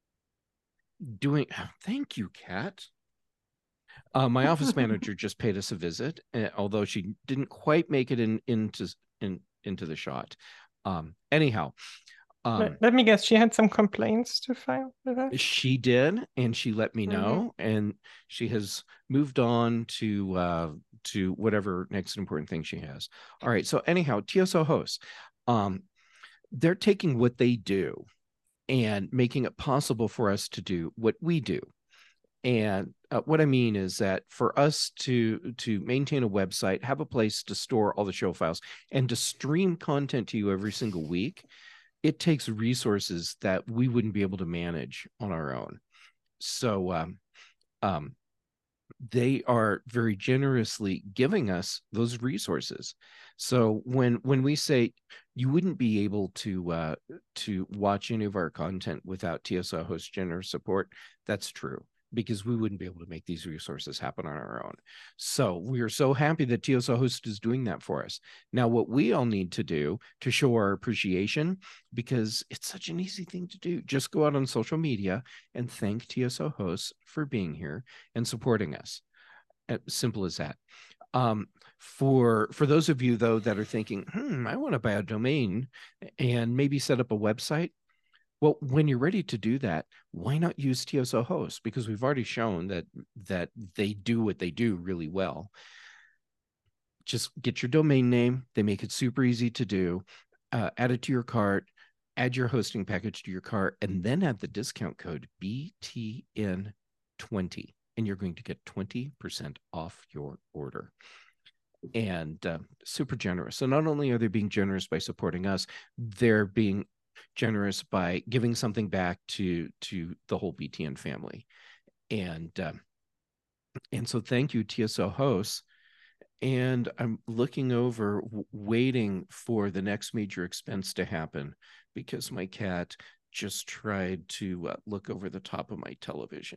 doing. Thank you, Kat. Uh, my office manager just paid us a visit, uh, although she didn't quite make it in into in into the shot. Um, anyhow, um, let, let me guess. She had some complaints to file with us. she did, and she let me Mhm. know, and she has moved on to uh, to whatever next important thing she has. All right. So anyhow, T S O hosts, um, they're taking what they do and making it possible for us to do what we do. And uh, what I mean is that for us to to maintain a website, have a place to store all the show files, and to stream content to you every single week, it takes resources that we wouldn't be able to manage on our own. So um, um, they are very generously giving us those resources. So when when we say you wouldn't be able to uh, to watch any of our content without T S O host generous support, that's true, because we wouldn't be able to make these resources happen on our own. So we are so happy that T S O host is doing that for us. Now, what we all need to do to show our appreciation, because it's such an easy thing to do, just go out on social media and thank T S O hosts for being here and supporting us. Simple as that. Um, for for those of you, though, that are thinking, hmm, I want to buy a domain and maybe set up a website. Well, when you're ready to do that, why not use T S O hosts? Because we've already shown that that they do what they do really well. Just get your domain name. They make it super easy to do. Uh, add it to your cart, add your hosting package to your cart, and then add the discount code B T N twenty, and you're going to get twenty percent off your order. And uh, super generous. So not only are they being generous by supporting us, they're being generous by giving something back to to the whole B T N family. And um, and so thank you, T S O hosts. And I'm looking over, w- waiting for the next major expense to happen, because my cat just tried to uh, look over the top of my television.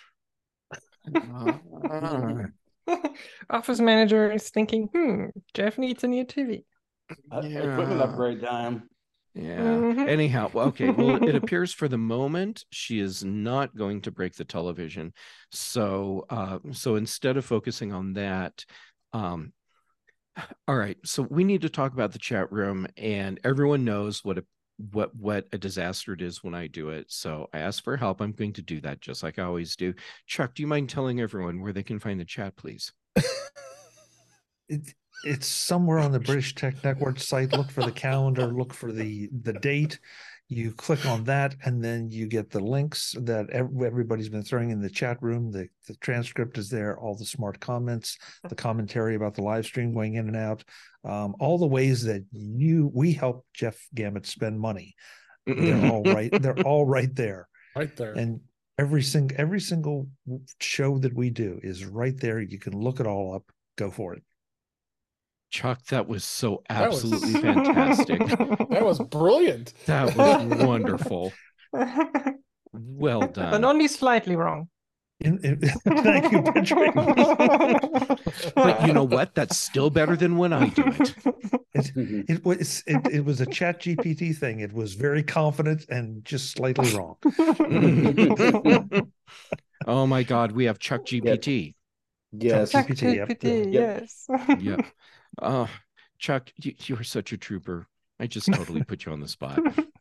Uh, Office manager is thinking, hmm, Jeff needs a new T V. Uh, Equipment yeah. upgrade time. Yeah. Mhm. Anyhow, well, okay. Well, it appears for the moment she is not going to break the television. So, uh, so instead of focusing on that, um, all right. So we need to talk about the chat room, and everyone knows what a what what a disaster it is when I do it. So I asked for help. I'm going to do that just like I always do. Chuck, do you mind telling everyone where they can find the chat, please? It, it's somewhere on the British Tech Network site. Look for the calendar, look for the the date. You click on that, and then you get the links that everybody's been throwing in the chat room. The, the transcript is there, all the smart comments, the commentary about the live stream going in and out, um, all the ways that you we help Jeff Gamet spend money. They're all right. They're all right there. Right there. And every single every single show that we do is right there. You can look it all up. Go for it. Chuck, that was so That was- absolutely fantastic. That was brilliant. That was wonderful. Well done. But only slightly wrong. In, in, thank you, Patrick. But you know what? That's still better than when I do it. It, it was it, it was a Chat G P T thing. It was very confident and just slightly wrong. Oh my God, we have Chuck G P T. Yes. Chuck G P T, yep. G P T, yes. Yeah. Uh, Chuck, you, you are such a trooper. I just totally put you on the spot.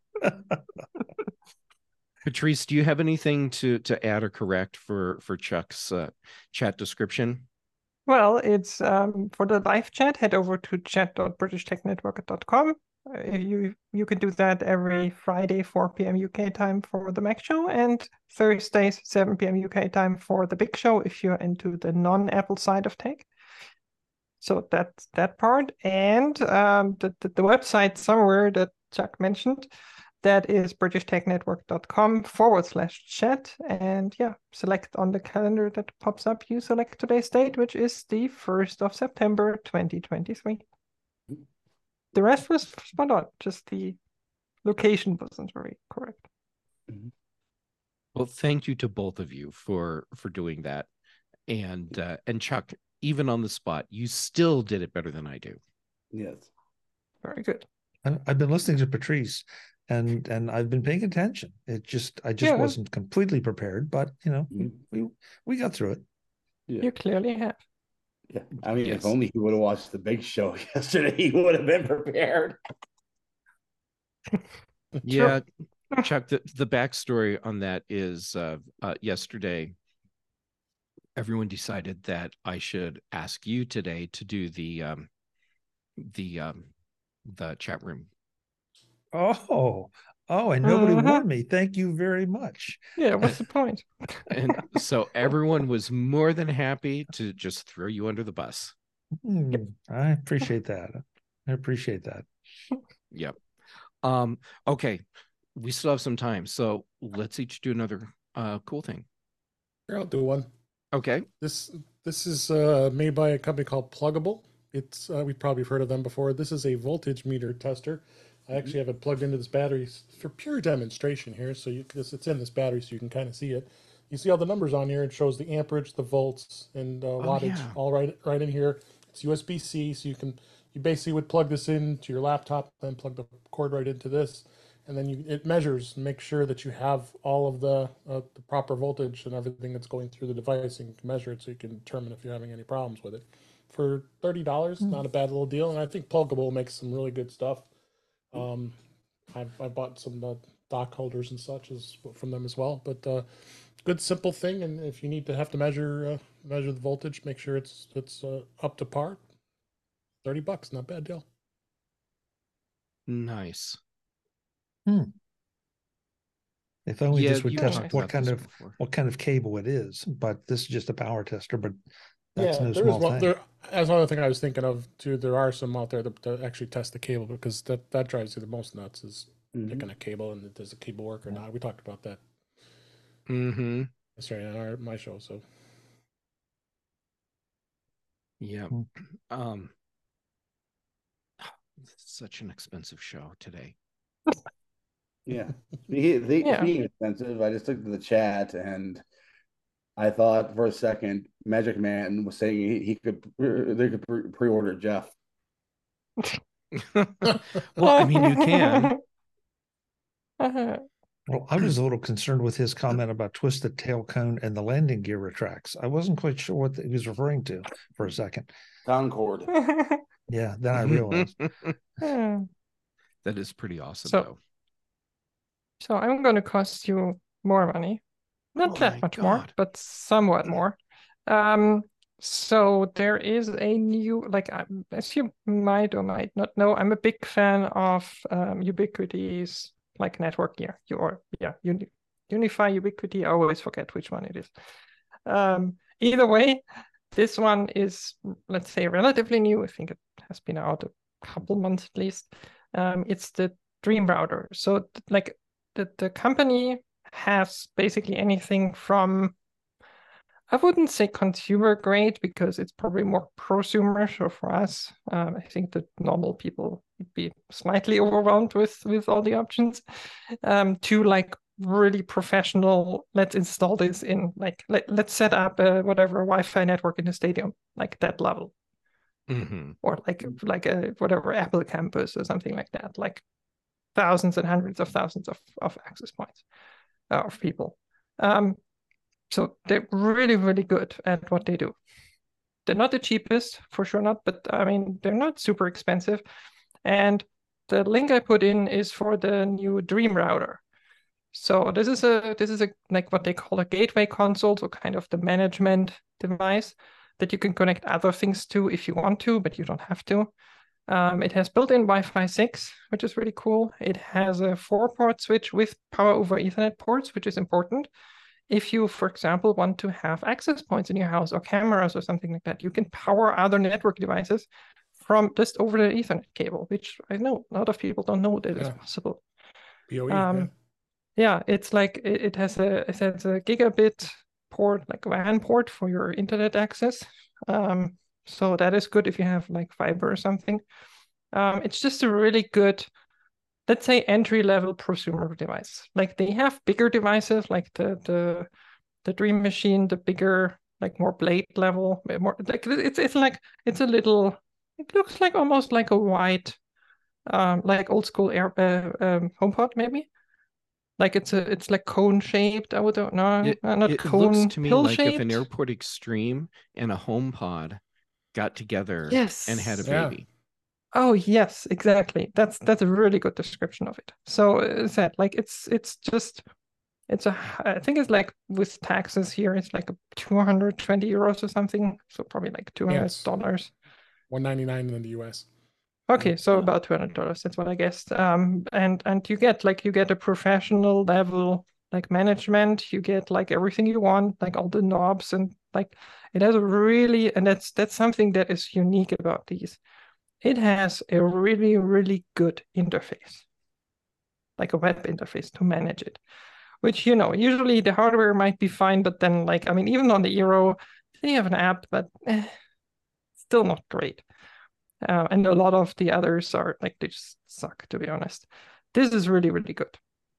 Patrice, do you have anything to to add or correct for for Chuck's uh, chat description? Well, it's um, for the live chat, head over to chat dot british tech network dot com. Uh, you you can do that every Friday, four p m U K time for the Mac Show, and Thursdays, seven p m U K time for the Big Show if you're into the non-Apple side of tech. So that's that part. And um, the, the, the website somewhere that Chuck mentioned, that is british tech network dot com forward slash chat. And yeah, select on the calendar that pops up, you select today's date, which is the first of September, twenty twenty-three. The rest was spot on, just the location wasn't very correct. Well, thank you to both of you for for doing that. And uh, and Chuck, even on the spot, you still did it better than I do. Yes. Very good. I, I've been listening to Patrice, and and I've been paying attention. It just I just Yeah. wasn't completely prepared, but you know Mhm. we we got through it. Yeah. You clearly have. Yeah. I mean, Yes. if only he would have watched the Big Show yesterday, he would have been prepared. Yeah, Chuck, the, the backstory on that is uh, uh, yesterday, everyone decided that I should ask you today to do the um, the um, the chat room. Oh, oh, and nobody Mhm. warned me. Thank you very much. Yeah, what's the point? And so everyone was more than happy to just throw you under the bus. Hmm, I appreciate that. I appreciate that. Yep. Um, okay. We still have some time. So let's each do another uh, cool thing. Here, I'll do one. Okay. This this is uh, made by a company called Pluggable. It's uh, we probably have heard of them before. This is a voltage meter tester. I actually have it plugged into this battery for pure demonstration here. So you this it's in this battery, so you can kind of see it. You see all the numbers on here. It shows the amperage, the volts, and uh, wattage yeah. all right right in here. It's U S B C, so you can you basically would plug this into your laptop, then plug the cord right into this, and then you it measures, make sure that you have all of the uh, the proper voltage and everything that's going through the device, and you can measure it so you can determine if you're having any problems with it. For thirty dollars, not a bad little deal, and I think Pluggable makes some really good stuff. Um, I've I bought some uh, dock holders and such as from them as well, but uh, good simple thing. And if you need to have to measure uh, measure the voltage, make sure it's it's uh, up to par. Thirty bucks, not a bad deal. Nice. If only Yeah, this would you test talked what about kind this of before. what kind of cable it is, but this is just a power tester. But that's yeah, no there is small one. thing. There, that's another thing I was thinking of too. There are some out there that, that actually test the cable, because that that drives you the most nuts is Mhm. picking a cable and does the cable work or not. We talked about that Mm-hmm. yesterday on our my show. So Yeah. Hmm. Um, such an expensive show today. Yeah. He, they, Yeah. Being expensive, I just looked at the chat and I thought for a second Magic Man was saying he, he could they could pre- pre-order Jeff. Well, I mean, you can. Uh-huh. Well, I was a little concerned with his comment about twisted tail cone and the landing gear retracts. I wasn't quite sure what he was referring to for a second. Concord. Yeah, then I realized. Yeah. That is pretty awesome, So- though. So I'm going to cost you more money. Not Oh that my much more, God. but somewhat more. Um, so there is a new, like, um, as you might or might not know, I'm a big fan of um, Ubiquity's like network gear. You or yeah, Uni Unify, Ubiquity. I always forget which one it is. Um, either way, this one is, let's say, relatively new. I think it has been out a couple months at least. Um, it's the Dream Router. So like the the company has basically anything from, I wouldn't say consumer grade because it's probably more prosumer. So for us, um, I think that normal people would be slightly overwhelmed with with all the options. Um, to like really professional. Let's install this in like let, let's set up a whatever a Wi-Fi network in the stadium, like that level, Mm-hmm. or like like a whatever Apple campus or something like that, like thousands and hundreds of thousands of of access points uh, of people. Um, so they're really, really good at what they do. They're not the cheapest, for sure not, but I mean, they're not super expensive. And the link I put in is for the new Dream Router. So this is a this is a like what they call a gateway console, so kind of the management device that you can connect other things to if you want to, but you don't have to. Um, it has built-in Wi-Fi six, which is really cool. It has a four-port switch with power over Ethernet ports, which is important. If you, for example, want to have access points in your house or cameras or something like that, you can power other network devices from just over the Ethernet cable, which I know a lot of people don't know that Yeah. is possible. P O E. Um, yeah. yeah, it's like it, it has a it has a gigabit port, like a W A N port for your internet access. Um, so that is good if you have like fiber or something. Um, it's just a really good, let's say, entry-level prosumer device. Like they have bigger devices, like the the the Dream Machine, the bigger, like more blade level, more like it's it's like it's a little. It looks like almost like a white, um, like old school air uh, um, HomePod maybe. Like it's a it's like cone shaped. I would don't know, It, uh, not it cone, looks to me pill like if shaped. an Airport Extreme and a HomePod got together Yes. and had a Yeah. baby. Oh yes, exactly. That's that's a really good description of it. So is that like it's it's just it's a I think it's like with taxes here it's like two hundred twenty euros or something. So probably like two hundred dollars. one ninety-nine in the U S. Okay, so about two hundred dollars. That's what I guessed. Um, and and you get like you get a professional level like management. You get like everything you want, like all the knobs and like it has a really and that's that's something that is unique about these. It has a really really good interface, like a web interface to manage it. Which you know usually the hardware might be fine, but then like I mean even on the Eero they have an app, but eh, still not great. Uh, and a lot of the others are like they just suck, to be honest. This is really really good.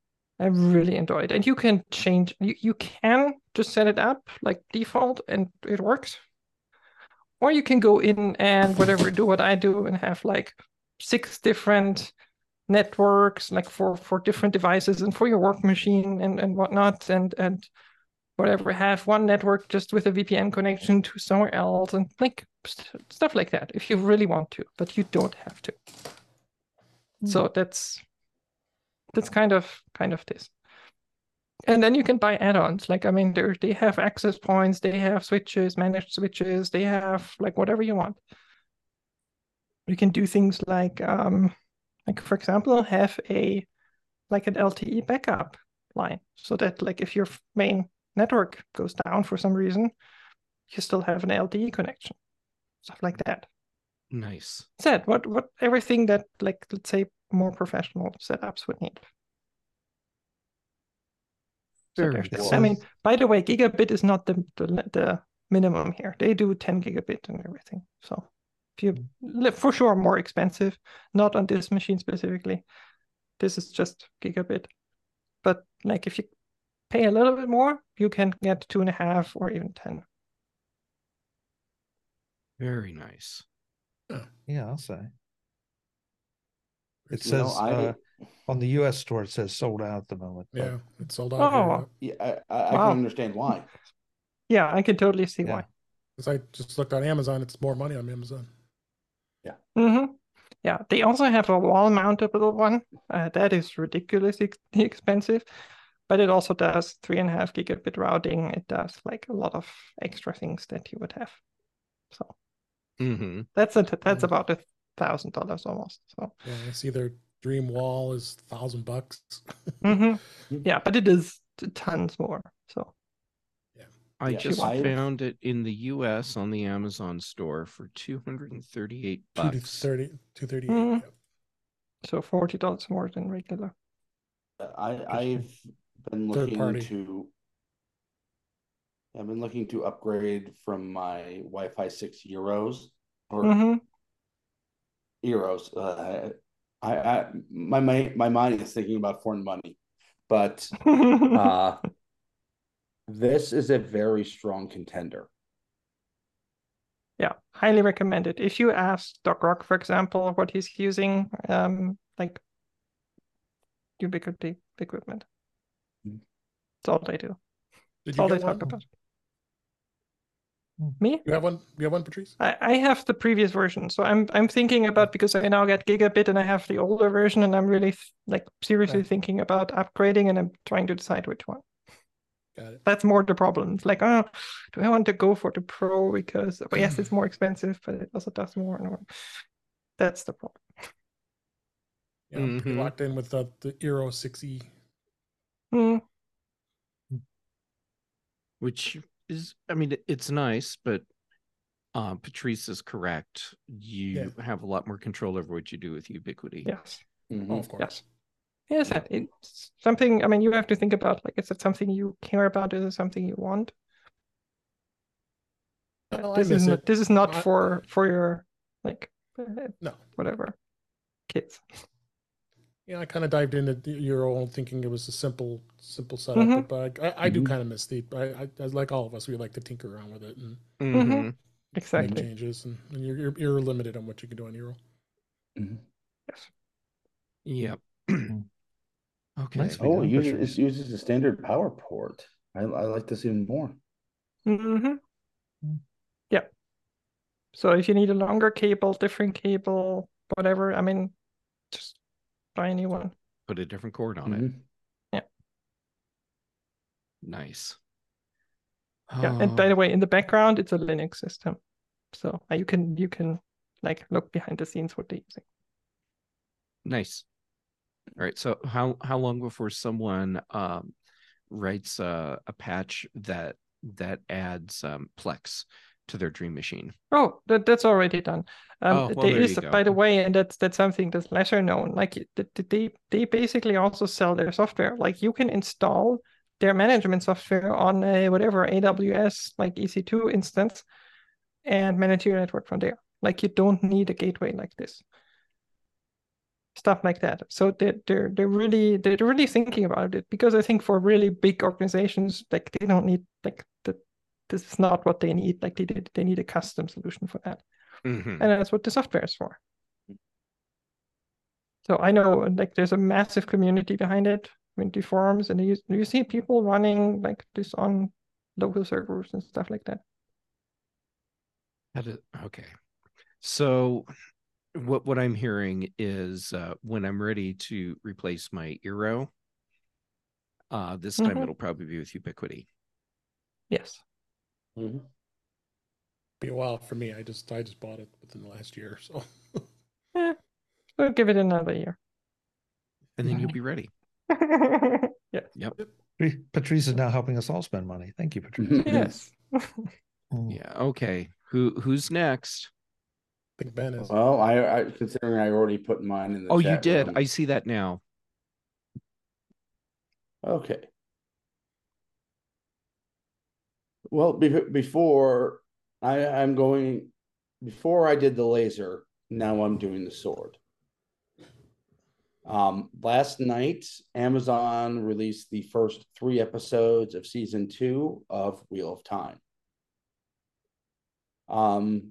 I really enjoy it, and you can change. You you can just set it up like default, and it works. Or you can go in and whatever do what I do and have like six different networks, like for for different devices and for your work machine and and whatnot, and and whatever, have one network just with a V P N connection to somewhere else and like st- stuff like that if you really want to, but you don't have to. Mm. So that's that's kind of kind of this. And then you can buy add-ons. Like I mean, they they have access points, they have switches, managed switches, they have like whatever you want. You can do things like um like for example, have a like an L T E backup line so that like if your main network goes down for some reason, you still have an L T E connection, stuff like that. Nice. Said what what everything that like let's say more professional setups would need. So Very there's cool. that. I mean, by the way, gigabit is not the, the the minimum here. They do ten gigabit and everything. So if you live for sure more expensive, not on this machine specifically. This is just gigabit. But like if you pay a little bit more, you can get two and a half or even ten. Very nice. Yeah, I'll say. It You says know, I uh, on the U S store, it says sold out at the moment. but- Yeah, it's sold out. Oh, yeah, I, I, I Wow. can understand why. yeah, I can totally see Yeah. why. Because I just looked on Amazon, it's more money on Amazon. Mm-hmm. Yeah, they also have a wall mountable one. Uh, that is ridiculously expensive, but it also does three and a half gigabit routing. It does like a lot of extra things that you would have. So Mm-hmm. that's a, that's about a thousand dollars almost. So yeah, I see their Dream Wall is thousand bucks. mm-hmm. Yeah, but it is tons more. So I Yeah, just I've- found it in the U S on the Amazon store for two hundred thirty-eight Two to bucks. thirty, two thirty-eight. Mhm. Yeah. so forty dollars more than regular. I I've been Third looking party. to I've been looking to upgrade from my Wi-Fi six Euros or Mm-hmm. Euros. Uh, I, I my, my my mind is thinking about foreign money, but uh, this is a very strong contender. Yeah, highly recommended. If you ask Doc Rock, for example, what he's using, um, like Ubiquiti equipment, Mm. that's all they do. Did That's you all they get one? talk about. Me? You have one? You have one, Patrice? I, I have the previous version, so I'm I'm thinking about, because I now get gigabit and I have the older version, and I'm really th- like seriously Right. thinking about upgrading, and I'm trying to decide which one. Got it. That's more the problem. It's like, oh, do I want to go for the Pro because, well, yes, it's more expensive, but it also does more and more. That's the problem. Yeah, I'm pretty Mhm. locked in with the, the Eero six E. Hmm. Which is, I mean, it- it's nice, but uh, Patrice is correct. You have a lot more control over what you do with Ubiquiti. Yes. Mhm. Oh, of course. Yes. Yes, that it's something. I mean, you have to think about, like, is it something you care about? Is it something you want? Well, I this miss is it. not. This is not I- for for your like uh, No. whatever kids. Yeah, I kind of dived into the Eero thinking it was a simple, simple setup, Mhm. but I, I do Mhm. kind of miss the. I, I, as like all of us, we like to tinker around with it and Mm-hmm. Mhm. make Exactly. changes, and, and you're, you're you're limited on what you can do on Eero. Mhm. Yes. Yep. Mm. Okay. Nice. Oh, it Yeah, uses, Patrice. it uses a standard power port. I, I like this even more. Mm-hmm. Mm. Yeah. So if you need a longer cable, different cable, whatever, I mean, just buy a new one. Put a different cord on it. Mhm. Nice. Yeah. And by the Oh, way, in the background, it's a Linux system, so uh, you can you can like look behind the scenes what they're using. nice. All right. So how how long before someone um writes a, a patch that that adds um Plex to their Dream Machine? Oh, that, that's already done. Um, Oh, well, there there is, you go. by the way, and that's that's something that's lesser known. Like th- th- they they basically also sell their software. Like you can install their management software on a whatever A W S like E C two instance and manage your network from there. Like you don't need a gateway like this. Stuff like that. So they're they're they're really they're really thinking about it, because I think for really big organizations, like they don't need like the this is not what they need. Like they did they need a custom solution for that. Mhm. And that's what the software is for. So I know like there's a massive community behind it, community forums, and you, you see people running like this on local servers and stuff like that. That is, okay. So what what I'm hearing is uh, when I'm ready to replace my Eero, uh, this time Mhm. it'll probably be with Ubiquiti. Yes. Mhm. Be a while for me. I just I just bought it within the last year, so Yeah. So give it another year. And then you'll be ready. Yeah. Yep. Patri- Patrice is now helping us all spend money. Thank you, Patrice. Yes. Mm. Yeah. Okay. Who who's next? I think Ben is. Well, I, I considering I already put mine in the Oh, you chat did. room. I see that now. Okay. Well, be- before I, I'm going, before I did the laser, now I'm doing the sword. Um, last night, Amazon released the first three episodes of season two of Wheel of Time. Um,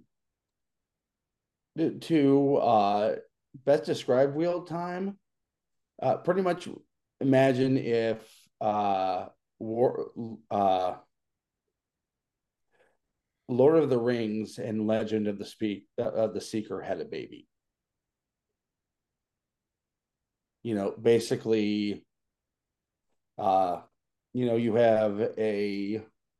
to uh, best describe Wheel of Time, uh, pretty much imagine if uh, war, uh, Lord of the Rings and Legend of the Speak uh, of the Seeker had a baby. you know, basically, uh, you know, you have a,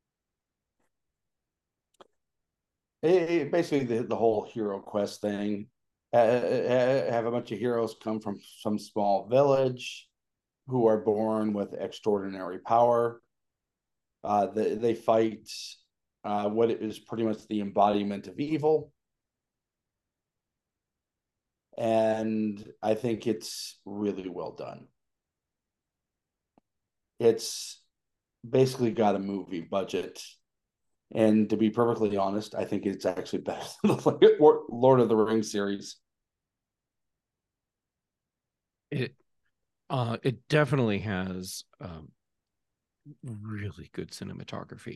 a basically the, the whole hero quest thing. Uh, have a bunch of heroes come from some small village who are born with extraordinary power. Uh, they, they fight uh, what is pretty much the embodiment of evil. And I think it's really well done. It's basically got a movie budget. And to be perfectly honest, I think it's actually better than the Lord of the Rings series. It uh it definitely has um really good cinematography.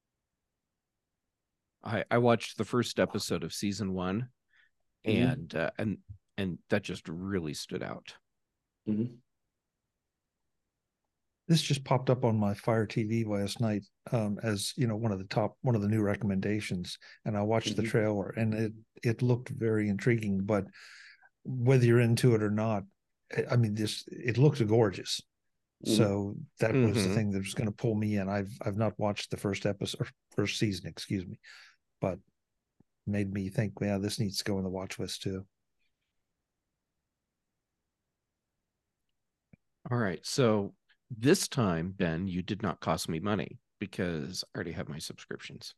I I watched the first episode of season one, and mm-hmm. uh, and and that just really stood out. Mm-hmm. This just popped up on my Fire T V last night um, as, you know, one of the top, one of the new recommendations. And I watched mm-hmm. the trailer, and it it looked very intriguing. But whether you're into it or not, I mean, this it looked gorgeous. Mm-hmm. So that mm-hmm. was the thing that was going to pull me in. I've I've not watched the first episode, or first season, excuse me, but made me think, yeah, this needs to go on the watch list too. All right, so this time, Ben, you did not cost me money because I already have my subscriptions.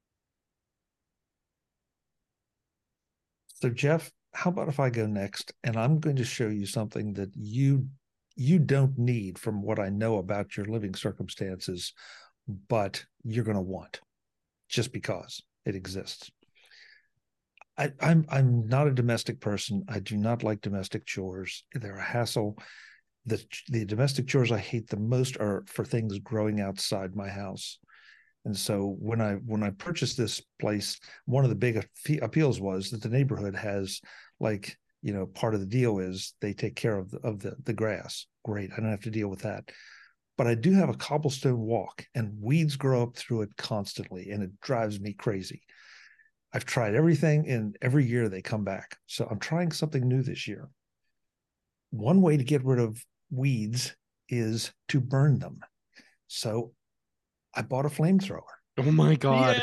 So, Jeff, how about if I go next, and I'm going to show you something that you you don't need from what I know about your living circumstances, but you're going to want just because it exists. I, I'm I'm not a domestic person. I do not like domestic chores. They're a hassle. The, the domestic chores I hate the most are for things growing outside my house. And so when I when I purchased this place, one of the big appeals was that the neighborhood has, like, you know, part of the deal is they take care of the, of the, the grass. Great. I don't have to deal with that. But I do have a cobblestone walk, and weeds grow up through it constantly, and it drives me crazy. I've tried everything, and every year they come back. So I'm trying something new this year. One way to get rid of weeds is to burn them. So I bought a flamethrower. Oh my God.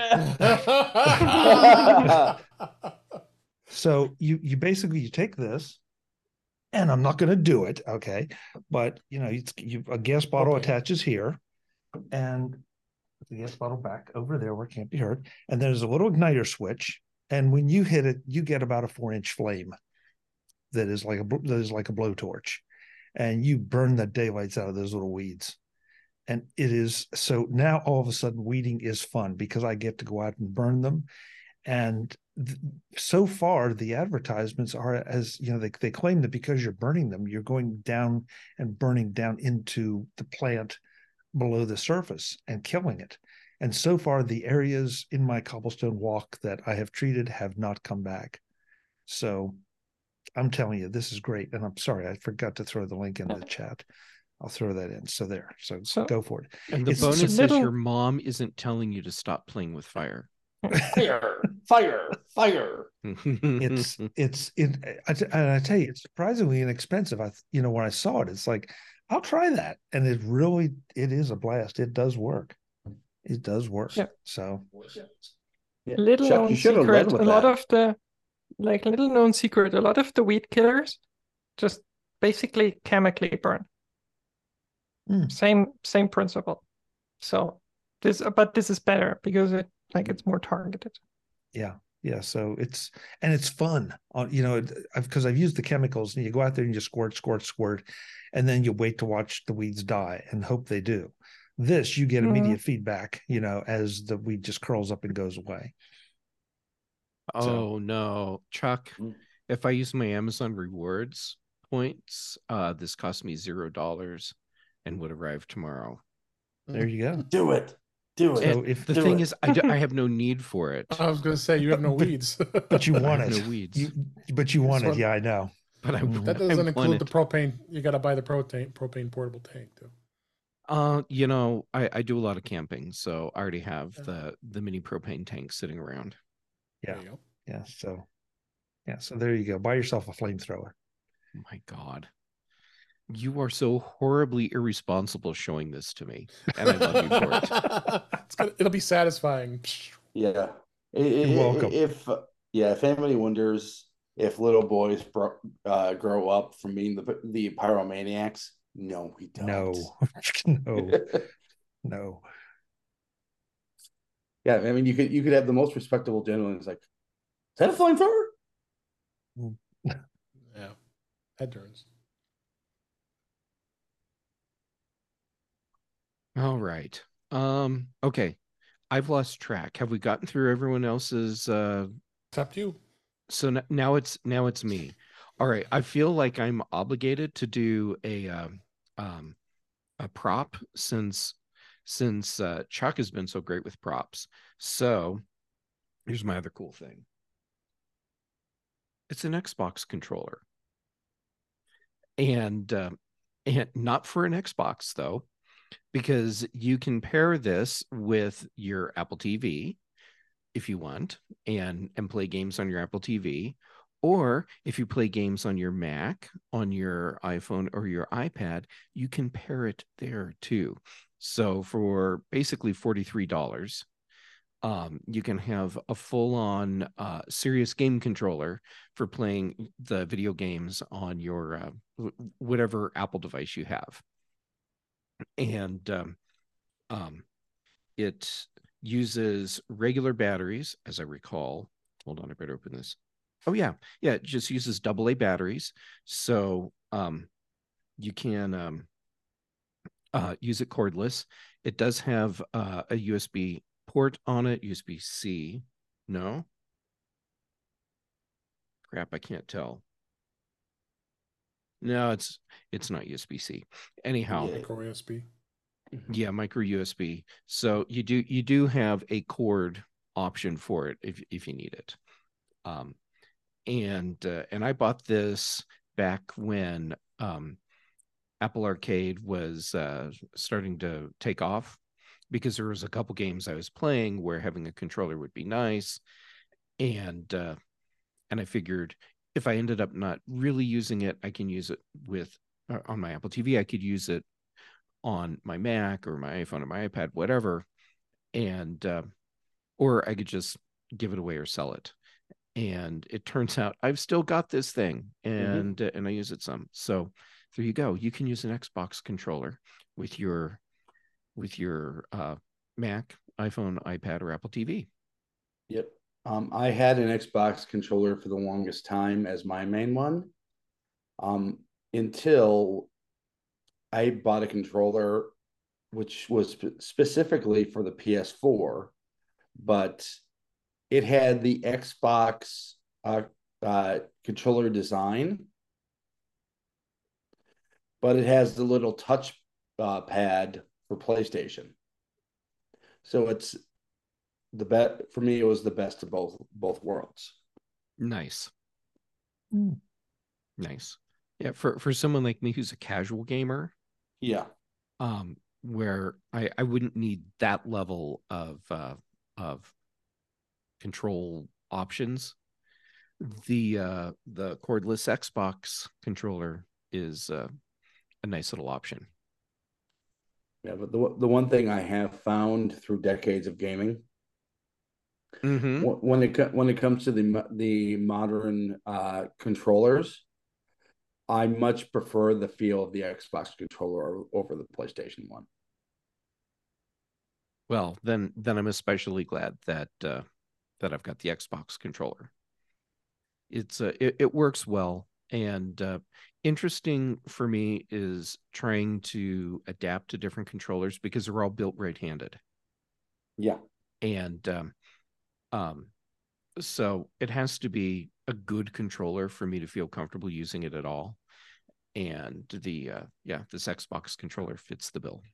Yeah. So you you basically you take this, and I'm not going to do it, okay? But you know, it's you a gas bottle okay. attaches here, and the gas bottle back over there where it can't be heard. And there's a little igniter switch, and when you hit it, you get about a four inch flame that is like a that is like a blowtorch. And you burn the daylights out of those little weeds. And it is, so now all of a sudden weeding is fun because I get to go out and burn them. And th- so far the advertisements are, as you know, they, they claim that because you're burning them, you're going down and burning down into the plant below the surface and killing it. And so far the areas in my cobblestone walk that I have treated have not come back. So I'm telling you, this is great. And I'm sorry, I forgot to throw the link in the chat. I'll throw that in. So there. So, so go for it. And the it's bonus is little... your mom isn't telling you to stop playing with fire. Fire, fire, fire. It's, it's, it, I, and I tell you, it's surprisingly inexpensive. I, you know, when I saw it, it's like, I'll try that. And it really, it is a blast. It does work. It does work. Yeah. So, yeah. Little Chuck, known secret, a that. lot of the, like little known secret, a lot of the weed killers just basically chemically burn. Mm. Same same principle. So this, but this is better because it like it's more targeted. Yeah, yeah. So it's and it's fun. On you know, because I've, I've used the chemicals, and you go out there and you squirt, squirt, squirt, and then you wait to watch the weeds die and hope they do. This you get immediate mm. feedback. You know, as the weed just curls up and goes away. Oh so. no, Chuck! If I use my Amazon rewards points, uh, this cost me zero dollars and would arrive tomorrow. There you go. Do it. Do it. So if the thing it. is, I, do, I have no need for it. I was going to say you have no but, weeds, but you want it. No weeds. You, but you want it. Yeah, I know. But I that doesn't I include the propane. You got to buy the propane propane portable tank too. Uh, you know, I, I do a lot of camping, so I already have yeah. the the mini propane tank sitting around. Yeah. Yeah. So, yeah. So there you go. Buy yourself a flamethrower. Oh my God. You are so horribly irresponsible showing this to me, and I love you for it. It's gonna, it'll be satisfying. Yeah. I- You're I- welcome. If yeah, if anybody wonders if little boys bro- uh, grow up from being the the pyromaniacs, no, we don't. No, no, no. Yeah, I mean, you could you could have the most respectable gentleman. It's like, is that a flamethrower? Yeah, head turns. All right. Um, okay. I've lost track. Have we gotten through everyone else's uh Except you. so n- now it's now it's me. All right. I feel like I'm obligated to do a um um a prop since since uh Chuck has been so great with props. So here's my other cool thing. It's an Xbox controller. And uh, and not for an Xbox though, because you can pair this with your Apple T V if you want, and and play games on your Apple T V, or if you play games on your Mac, on your iPhone or your iPad, you can pair it there too. So for basically forty-three dollars, um, you can have a full-on uh, serious game controller for playing the video games on your uh, w- whatever Apple device you have. And um, um, it uses regular batteries, as I recall. Hold on, I better open this. Oh yeah, yeah, it just uses double A batteries. So um, you can um, uh, use it cordless. It does have uh, a U S B port on it, U S B C. No? Crap, I can't tell. No, it's it's not U S B C. Anyhow, Yeah. Micro U S B. yeah, micro U S B. So you do you do have a cord option for it if if you need it. Um, and uh, and I bought this back when um, Apple Arcade was uh, starting to take off, because there was a couple games I was playing where having a controller would be nice, and uh, and I figured if I ended up not really using it, I can use it with uh, on my Apple T V. I could use it on my Mac or my iPhone or my iPad, whatever, and uh, or I could just give it away or sell it. And it turns out I've still got this thing, and mm-hmm. uh, and I use it some. So there you go. You can use an Xbox controller with your with your uh, Mac, iPhone, iPad, or Apple T V. Yep. Um, I had an Xbox controller for the longest time as my main one, um, until I bought a controller which was sp- specifically for the P S four, but it had the Xbox uh, uh, controller design, but it has the little touch uh, pad for PlayStation. So it's the best for me. It was the best of both both worlds. Nice, mm. nice. Yeah, for for someone like me who's a casual gamer, yeah, um, where I I wouldn't need that level of uh, of control options. The uh, the cordless Xbox controller is uh, a nice little option. Yeah, but the the one thing I have found through decades of gaming, mm-hmm. when it when it comes to the the modern uh, controllers, I much prefer the feel of the Xbox controller over the PlayStation one. Well, then then I'm especially glad that uh, that I've got the Xbox controller. It's uh, it, it works well, and uh, interesting for me is trying to adapt to different controllers because they're all built right-handed. Yeah, and um, um, so it has to be a good controller for me to feel comfortable using it at all. And the uh, yeah, this Xbox controller fits the bill.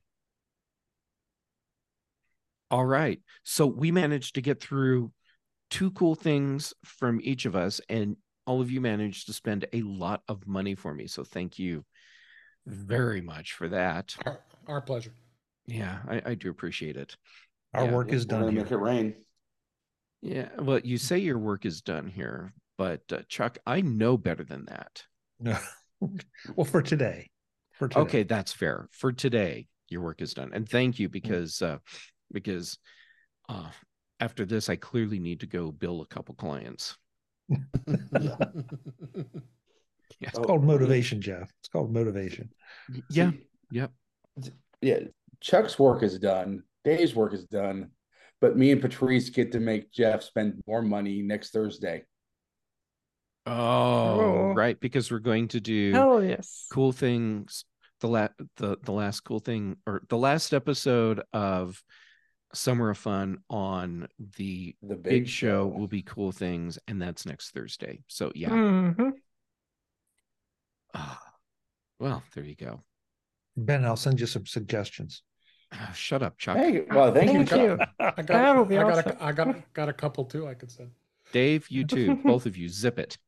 All right, so we managed to get through two cool things from each of us, and all of you managed to spend a lot of money for me. So thank you very much for that. Our, our pleasure. Yeah, I, I do appreciate it. Our yeah, work is we're done gonna here. make it rain. Yeah, well, you say your work is done here, but uh, Chuck, I know better than that. Well, for today. for today. Okay, that's fair. For today, your work is done. And thank you, because uh, because uh, after this, I clearly need to go bill a couple clients. Yeah. Yeah. It's called motivation, Jeff. It's called motivation. Yeah. See, Yep. yeah, Chuck's work is done. Dave's work is done. But me and Patrice get to make Jeff spend more money next Thursday. Oh, Oh. right. Because we're going to do Hell yes. cool things. The la- the the last cool thing, or the last episode of Summer of Fun on the The big, big show show. will be cool things, and that's next Thursday. So yeah. Mhm. Ah, well, there you go. Ben, I'll send you some suggestions. Ah, shut up, Chuck. Hey, well, thank, Thank you, you. Chuck. I got, That would be I got, awesome. a, I got, a, got a couple too. I could send. Dave, you too. Both of you, zip it.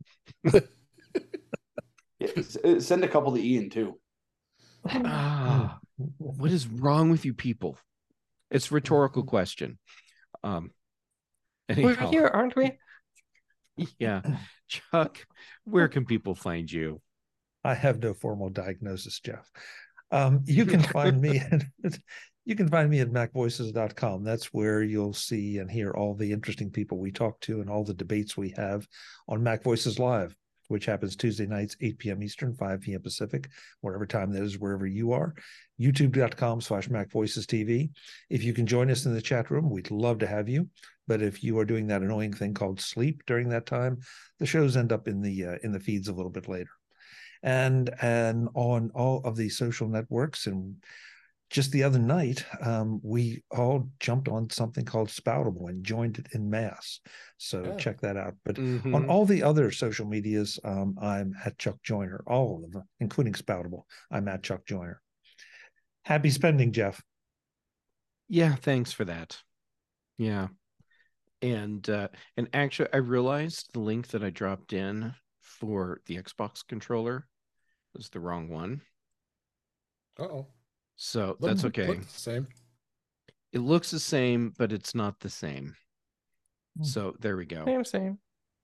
Yeah, s- send a couple to Ian too. Ah, what is wrong with you people? It's a rhetorical question. Um, We're anyhow, here, aren't we? yeah, Chuck, where can people find you? I have no formal diagnosis, Jeff. Um, you can find me at you can find me at mac voices dot com. That's where you'll see and hear all the interesting people we talk to and all the debates we have on Mac Voices Live, which happens Tuesday nights, eight p.m. Eastern, five p.m. Pacific, whatever time that is, wherever you are. YouTube.com slash Mac Voices TV. If you can join us in the chat room, we'd love to have you. But if you are doing that annoying thing called sleep during that time, the shows end up in the uh, in the feeds a little bit later. And and on all of the social networks, and just the other night, um, we all jumped on something called Spoutable and joined it in mass. So Yeah. check that out. But Mhm. on all the other social medias, um, I'm at Chuck Joyner, all of them, including Spoutable. I'm at Chuck Joyner. Happy spending, Jeff. Yeah, thanks for that. Yeah. And uh and actually I realized the link that I dropped in for the Xbox controller was the wrong one. Uh oh. So that's okay. Look the same. It looks the same, but it's not the same. Hmm. So there we go. Same, same.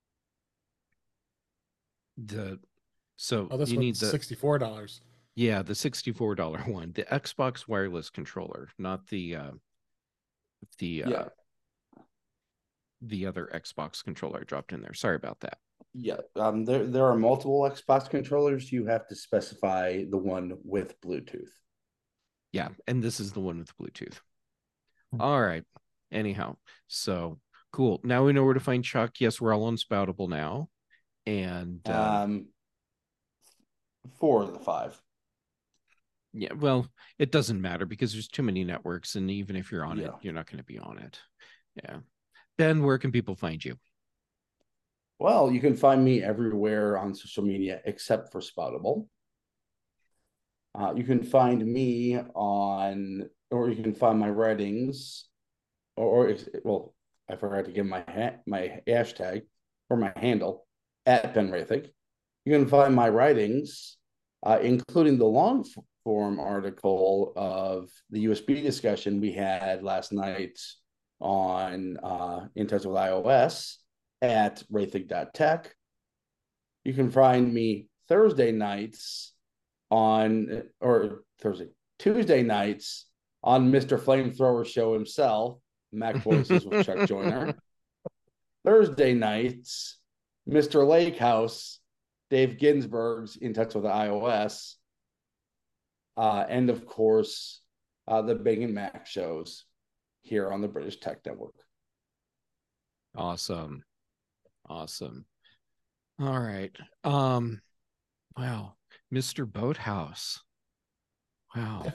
The so Oh, this you need one's the sixty-four dollars. yeah, the sixty-four dollar one, the Xbox wireless controller, not the uh the uh Yeah. the other Xbox controller I dropped in there. Sorry about that. Yeah, um, there there are multiple Xbox controllers. You have to specify the one with Bluetooth. Yeah, and this is the one with Bluetooth. Hmm. All right. Anyhow, so cool. Now we know where to find Chuck. Yes, we're all on Spoutable now. And uh, Um, four of the five. yeah, well, it doesn't matter because there's too many networks, and even if you're on it, Yeah. you're not going to be on it. Yeah. Ben, where can people find you? Well, you can find me everywhere on social media except for Spoutable. Uh, you can find me on, or you can find my writings, or, or well, I forgot to give my ha- my hashtag or my handle at Ben Rathig. You can find my writings, uh, including the long form article of the U S B discussion we had last night on uh, In Touch with iOS at rathig dot tech. You can find me Thursday nights on, or Thursday, Tuesday nights on Mister Flamethrower Show himself, Mac Voices with Chuck Joyner. Thursday nights, Mister Lake House, Dave Ginsburg's In Touch with iOS. Uh, and of course, uh, the Big and Mac shows here on the British Tech Network. Awesome. Awesome. All right. Um, wow. Mister Boathouse. Wow.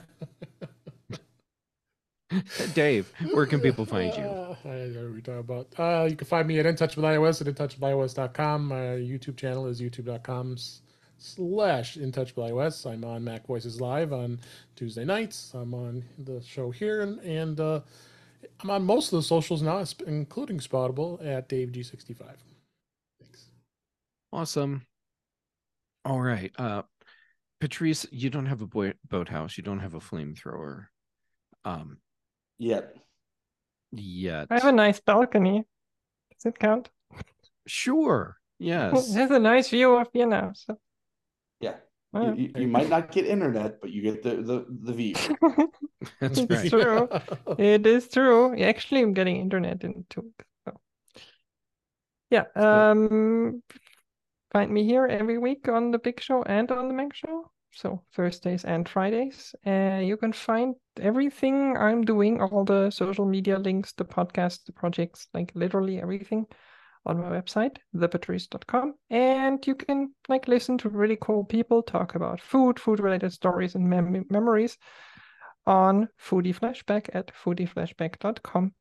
Dave, where can people find you? Uh, I don't know what we talk about. Uh, you can find me at In Touch with iOS at in touch with iOS dot com. My YouTube channel is youtube dot com slash In Touch with iOS. I'm on Mac Voices Live on Tuesday nights. I'm on the show here, and, and uh, I'm on most of the socials now, including Spoutable at Dave G sixty-five. Thanks. Awesome. All right. Uh, Patrice, you don't have a boy- boathouse. You don't have a flamethrower. Um, Yet. yet. I have a nice balcony. Does it count? Sure. It Yes. has a nice view of Vienna. So. Yeah. Oh, You, you, you might not get internet, but you get the the, the view. That's it's right. true. It is true. Actually, I'm getting internet in two weeks. So. Yeah. Um, find me here every week on the Big Show and on the Mac Show. So Thursdays and Fridays. Uh, you can find everything I'm doing, all the social media links, the podcast, the projects, like literally everything on my website, the patrice dot com. And you can like listen to really cool people talk about food, food-related stories and mem memories on Foodie Flashback at foodie flashback dot com.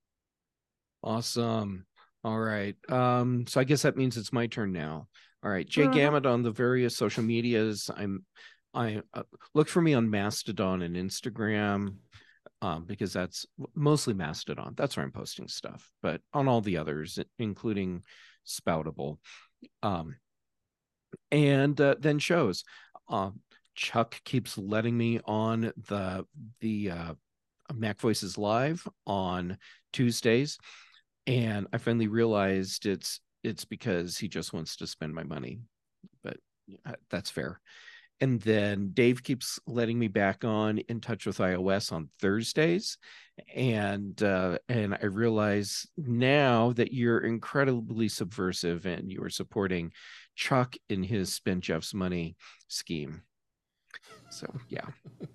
Awesome. All right. Um, so I guess that means it's my turn now. All right, Jay Mhm. Gamut on the various social medias. I'm, I uh, look for me on Mastodon and Instagram, um, because that's mostly Mastodon. That's where I'm posting stuff. But on all the others, including Spoutable, um, and uh, then shows. Um, Chuck keeps letting me on the the uh, Mac Voices Live on Tuesdays, and I finally realized it's it's because he just wants to spend my money, but uh, that's fair. And then Dave keeps letting me back on In Touch with iOS on Thursdays, and uh, and I realize now that you're incredibly subversive and you are supporting Chuck in his spend Jeff's money scheme. So yeah.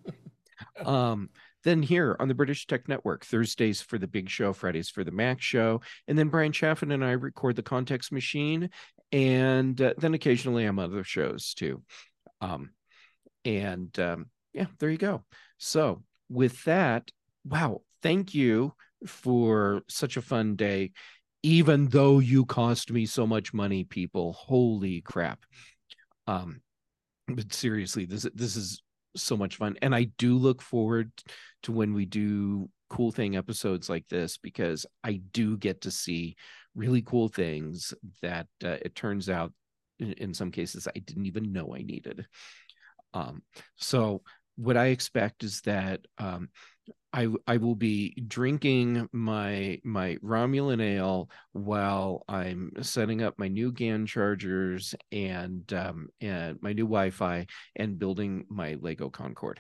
Um, then here on the British Tech Network, Thursdays for the Big Show, Fridays for the Mac Show, and then Brian Chaffin and I record the Context Machine, and uh, then occasionally I'm on other shows too. Um, and um, yeah, there you go. So with that, wow, thank you for such a fun day, even though you cost me so much money, people. Holy crap. Um, but seriously, this this is so much fun, and I do look forward to when we do cool thing episodes like this, because I do get to see really cool things that uh, it turns out in, in some cases I didn't even know I needed. Um, so what I expect is that um, I I will be drinking my my Romulan ale while I'm setting up my new GAN chargers and um, and my new Wi-Fi and building my Lego Concorde.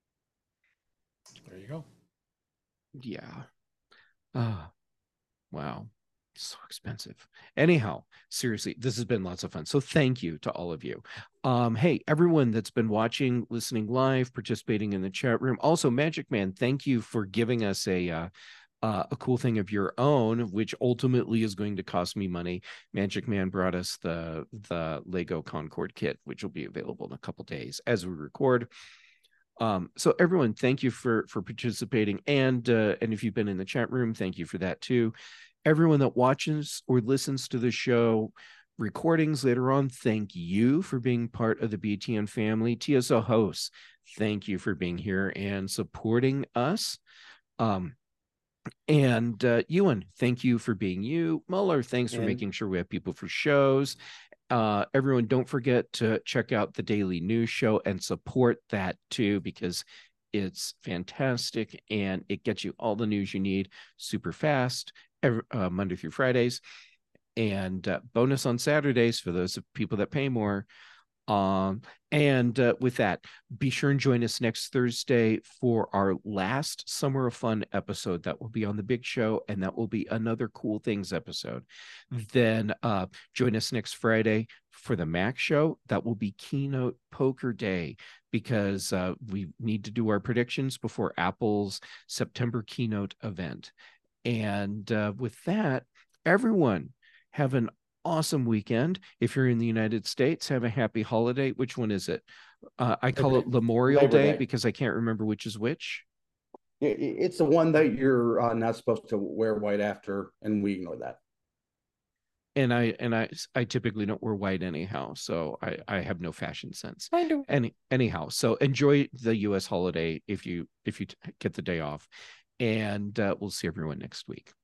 There you go. Yeah. Ah, wow. So expensive. Anyhow, seriously, this has been lots of fun. So thank you to all of you. Um, hey, everyone that's been watching, listening live, participating in the chat room. Also, Magic Man, thank you for giving us a uh, uh, a cool thing of your own, which ultimately is going to cost me money. Magic Man brought us the the Lego Concorde kit, which will be available in a couple days as we record. Um, so everyone, thank you for for participating, and uh, and if you've been in the chat room, thank you for that too. Everyone that watches or listens to the show recordings later on, thank you for being part of the B T N family. T S O hosts, thank you for being here and supporting us. Um, and uh, Ewan, thank you for being you. Muller, thanks for And- making sure we have people for shows. Uh, everyone, don't forget to check out the Daily News Show and support that too, because it's fantastic and it gets you all the news you need super fast, every, uh, Monday through Fridays, and uh, bonus on Saturdays for those people that pay more. Um, and uh, with that, be sure and join us next Thursday for our last Summer of Fun episode. That will be on the Big Show, and that will be another Cool Things episode. Then uh, join us next Friday for the Mac Show. That will be Keynote Poker Day, because uh, we need to do our predictions before Apple's September keynote event. And uh, with that, everyone, have an awesome weekend. If you're in the United States, have a happy holiday. Which one is it? Uh, I call it Memorial Labor Day Day. because I can't remember which is which. It- It's the one that you're uh, not supposed to wear white after, and we ignore that. And I and I I typically don't wear white anyhow, so I I have no fashion sense. I do. Any anyhow, so enjoy the U S holiday if you if you get the day off, and uh, we'll see everyone next week.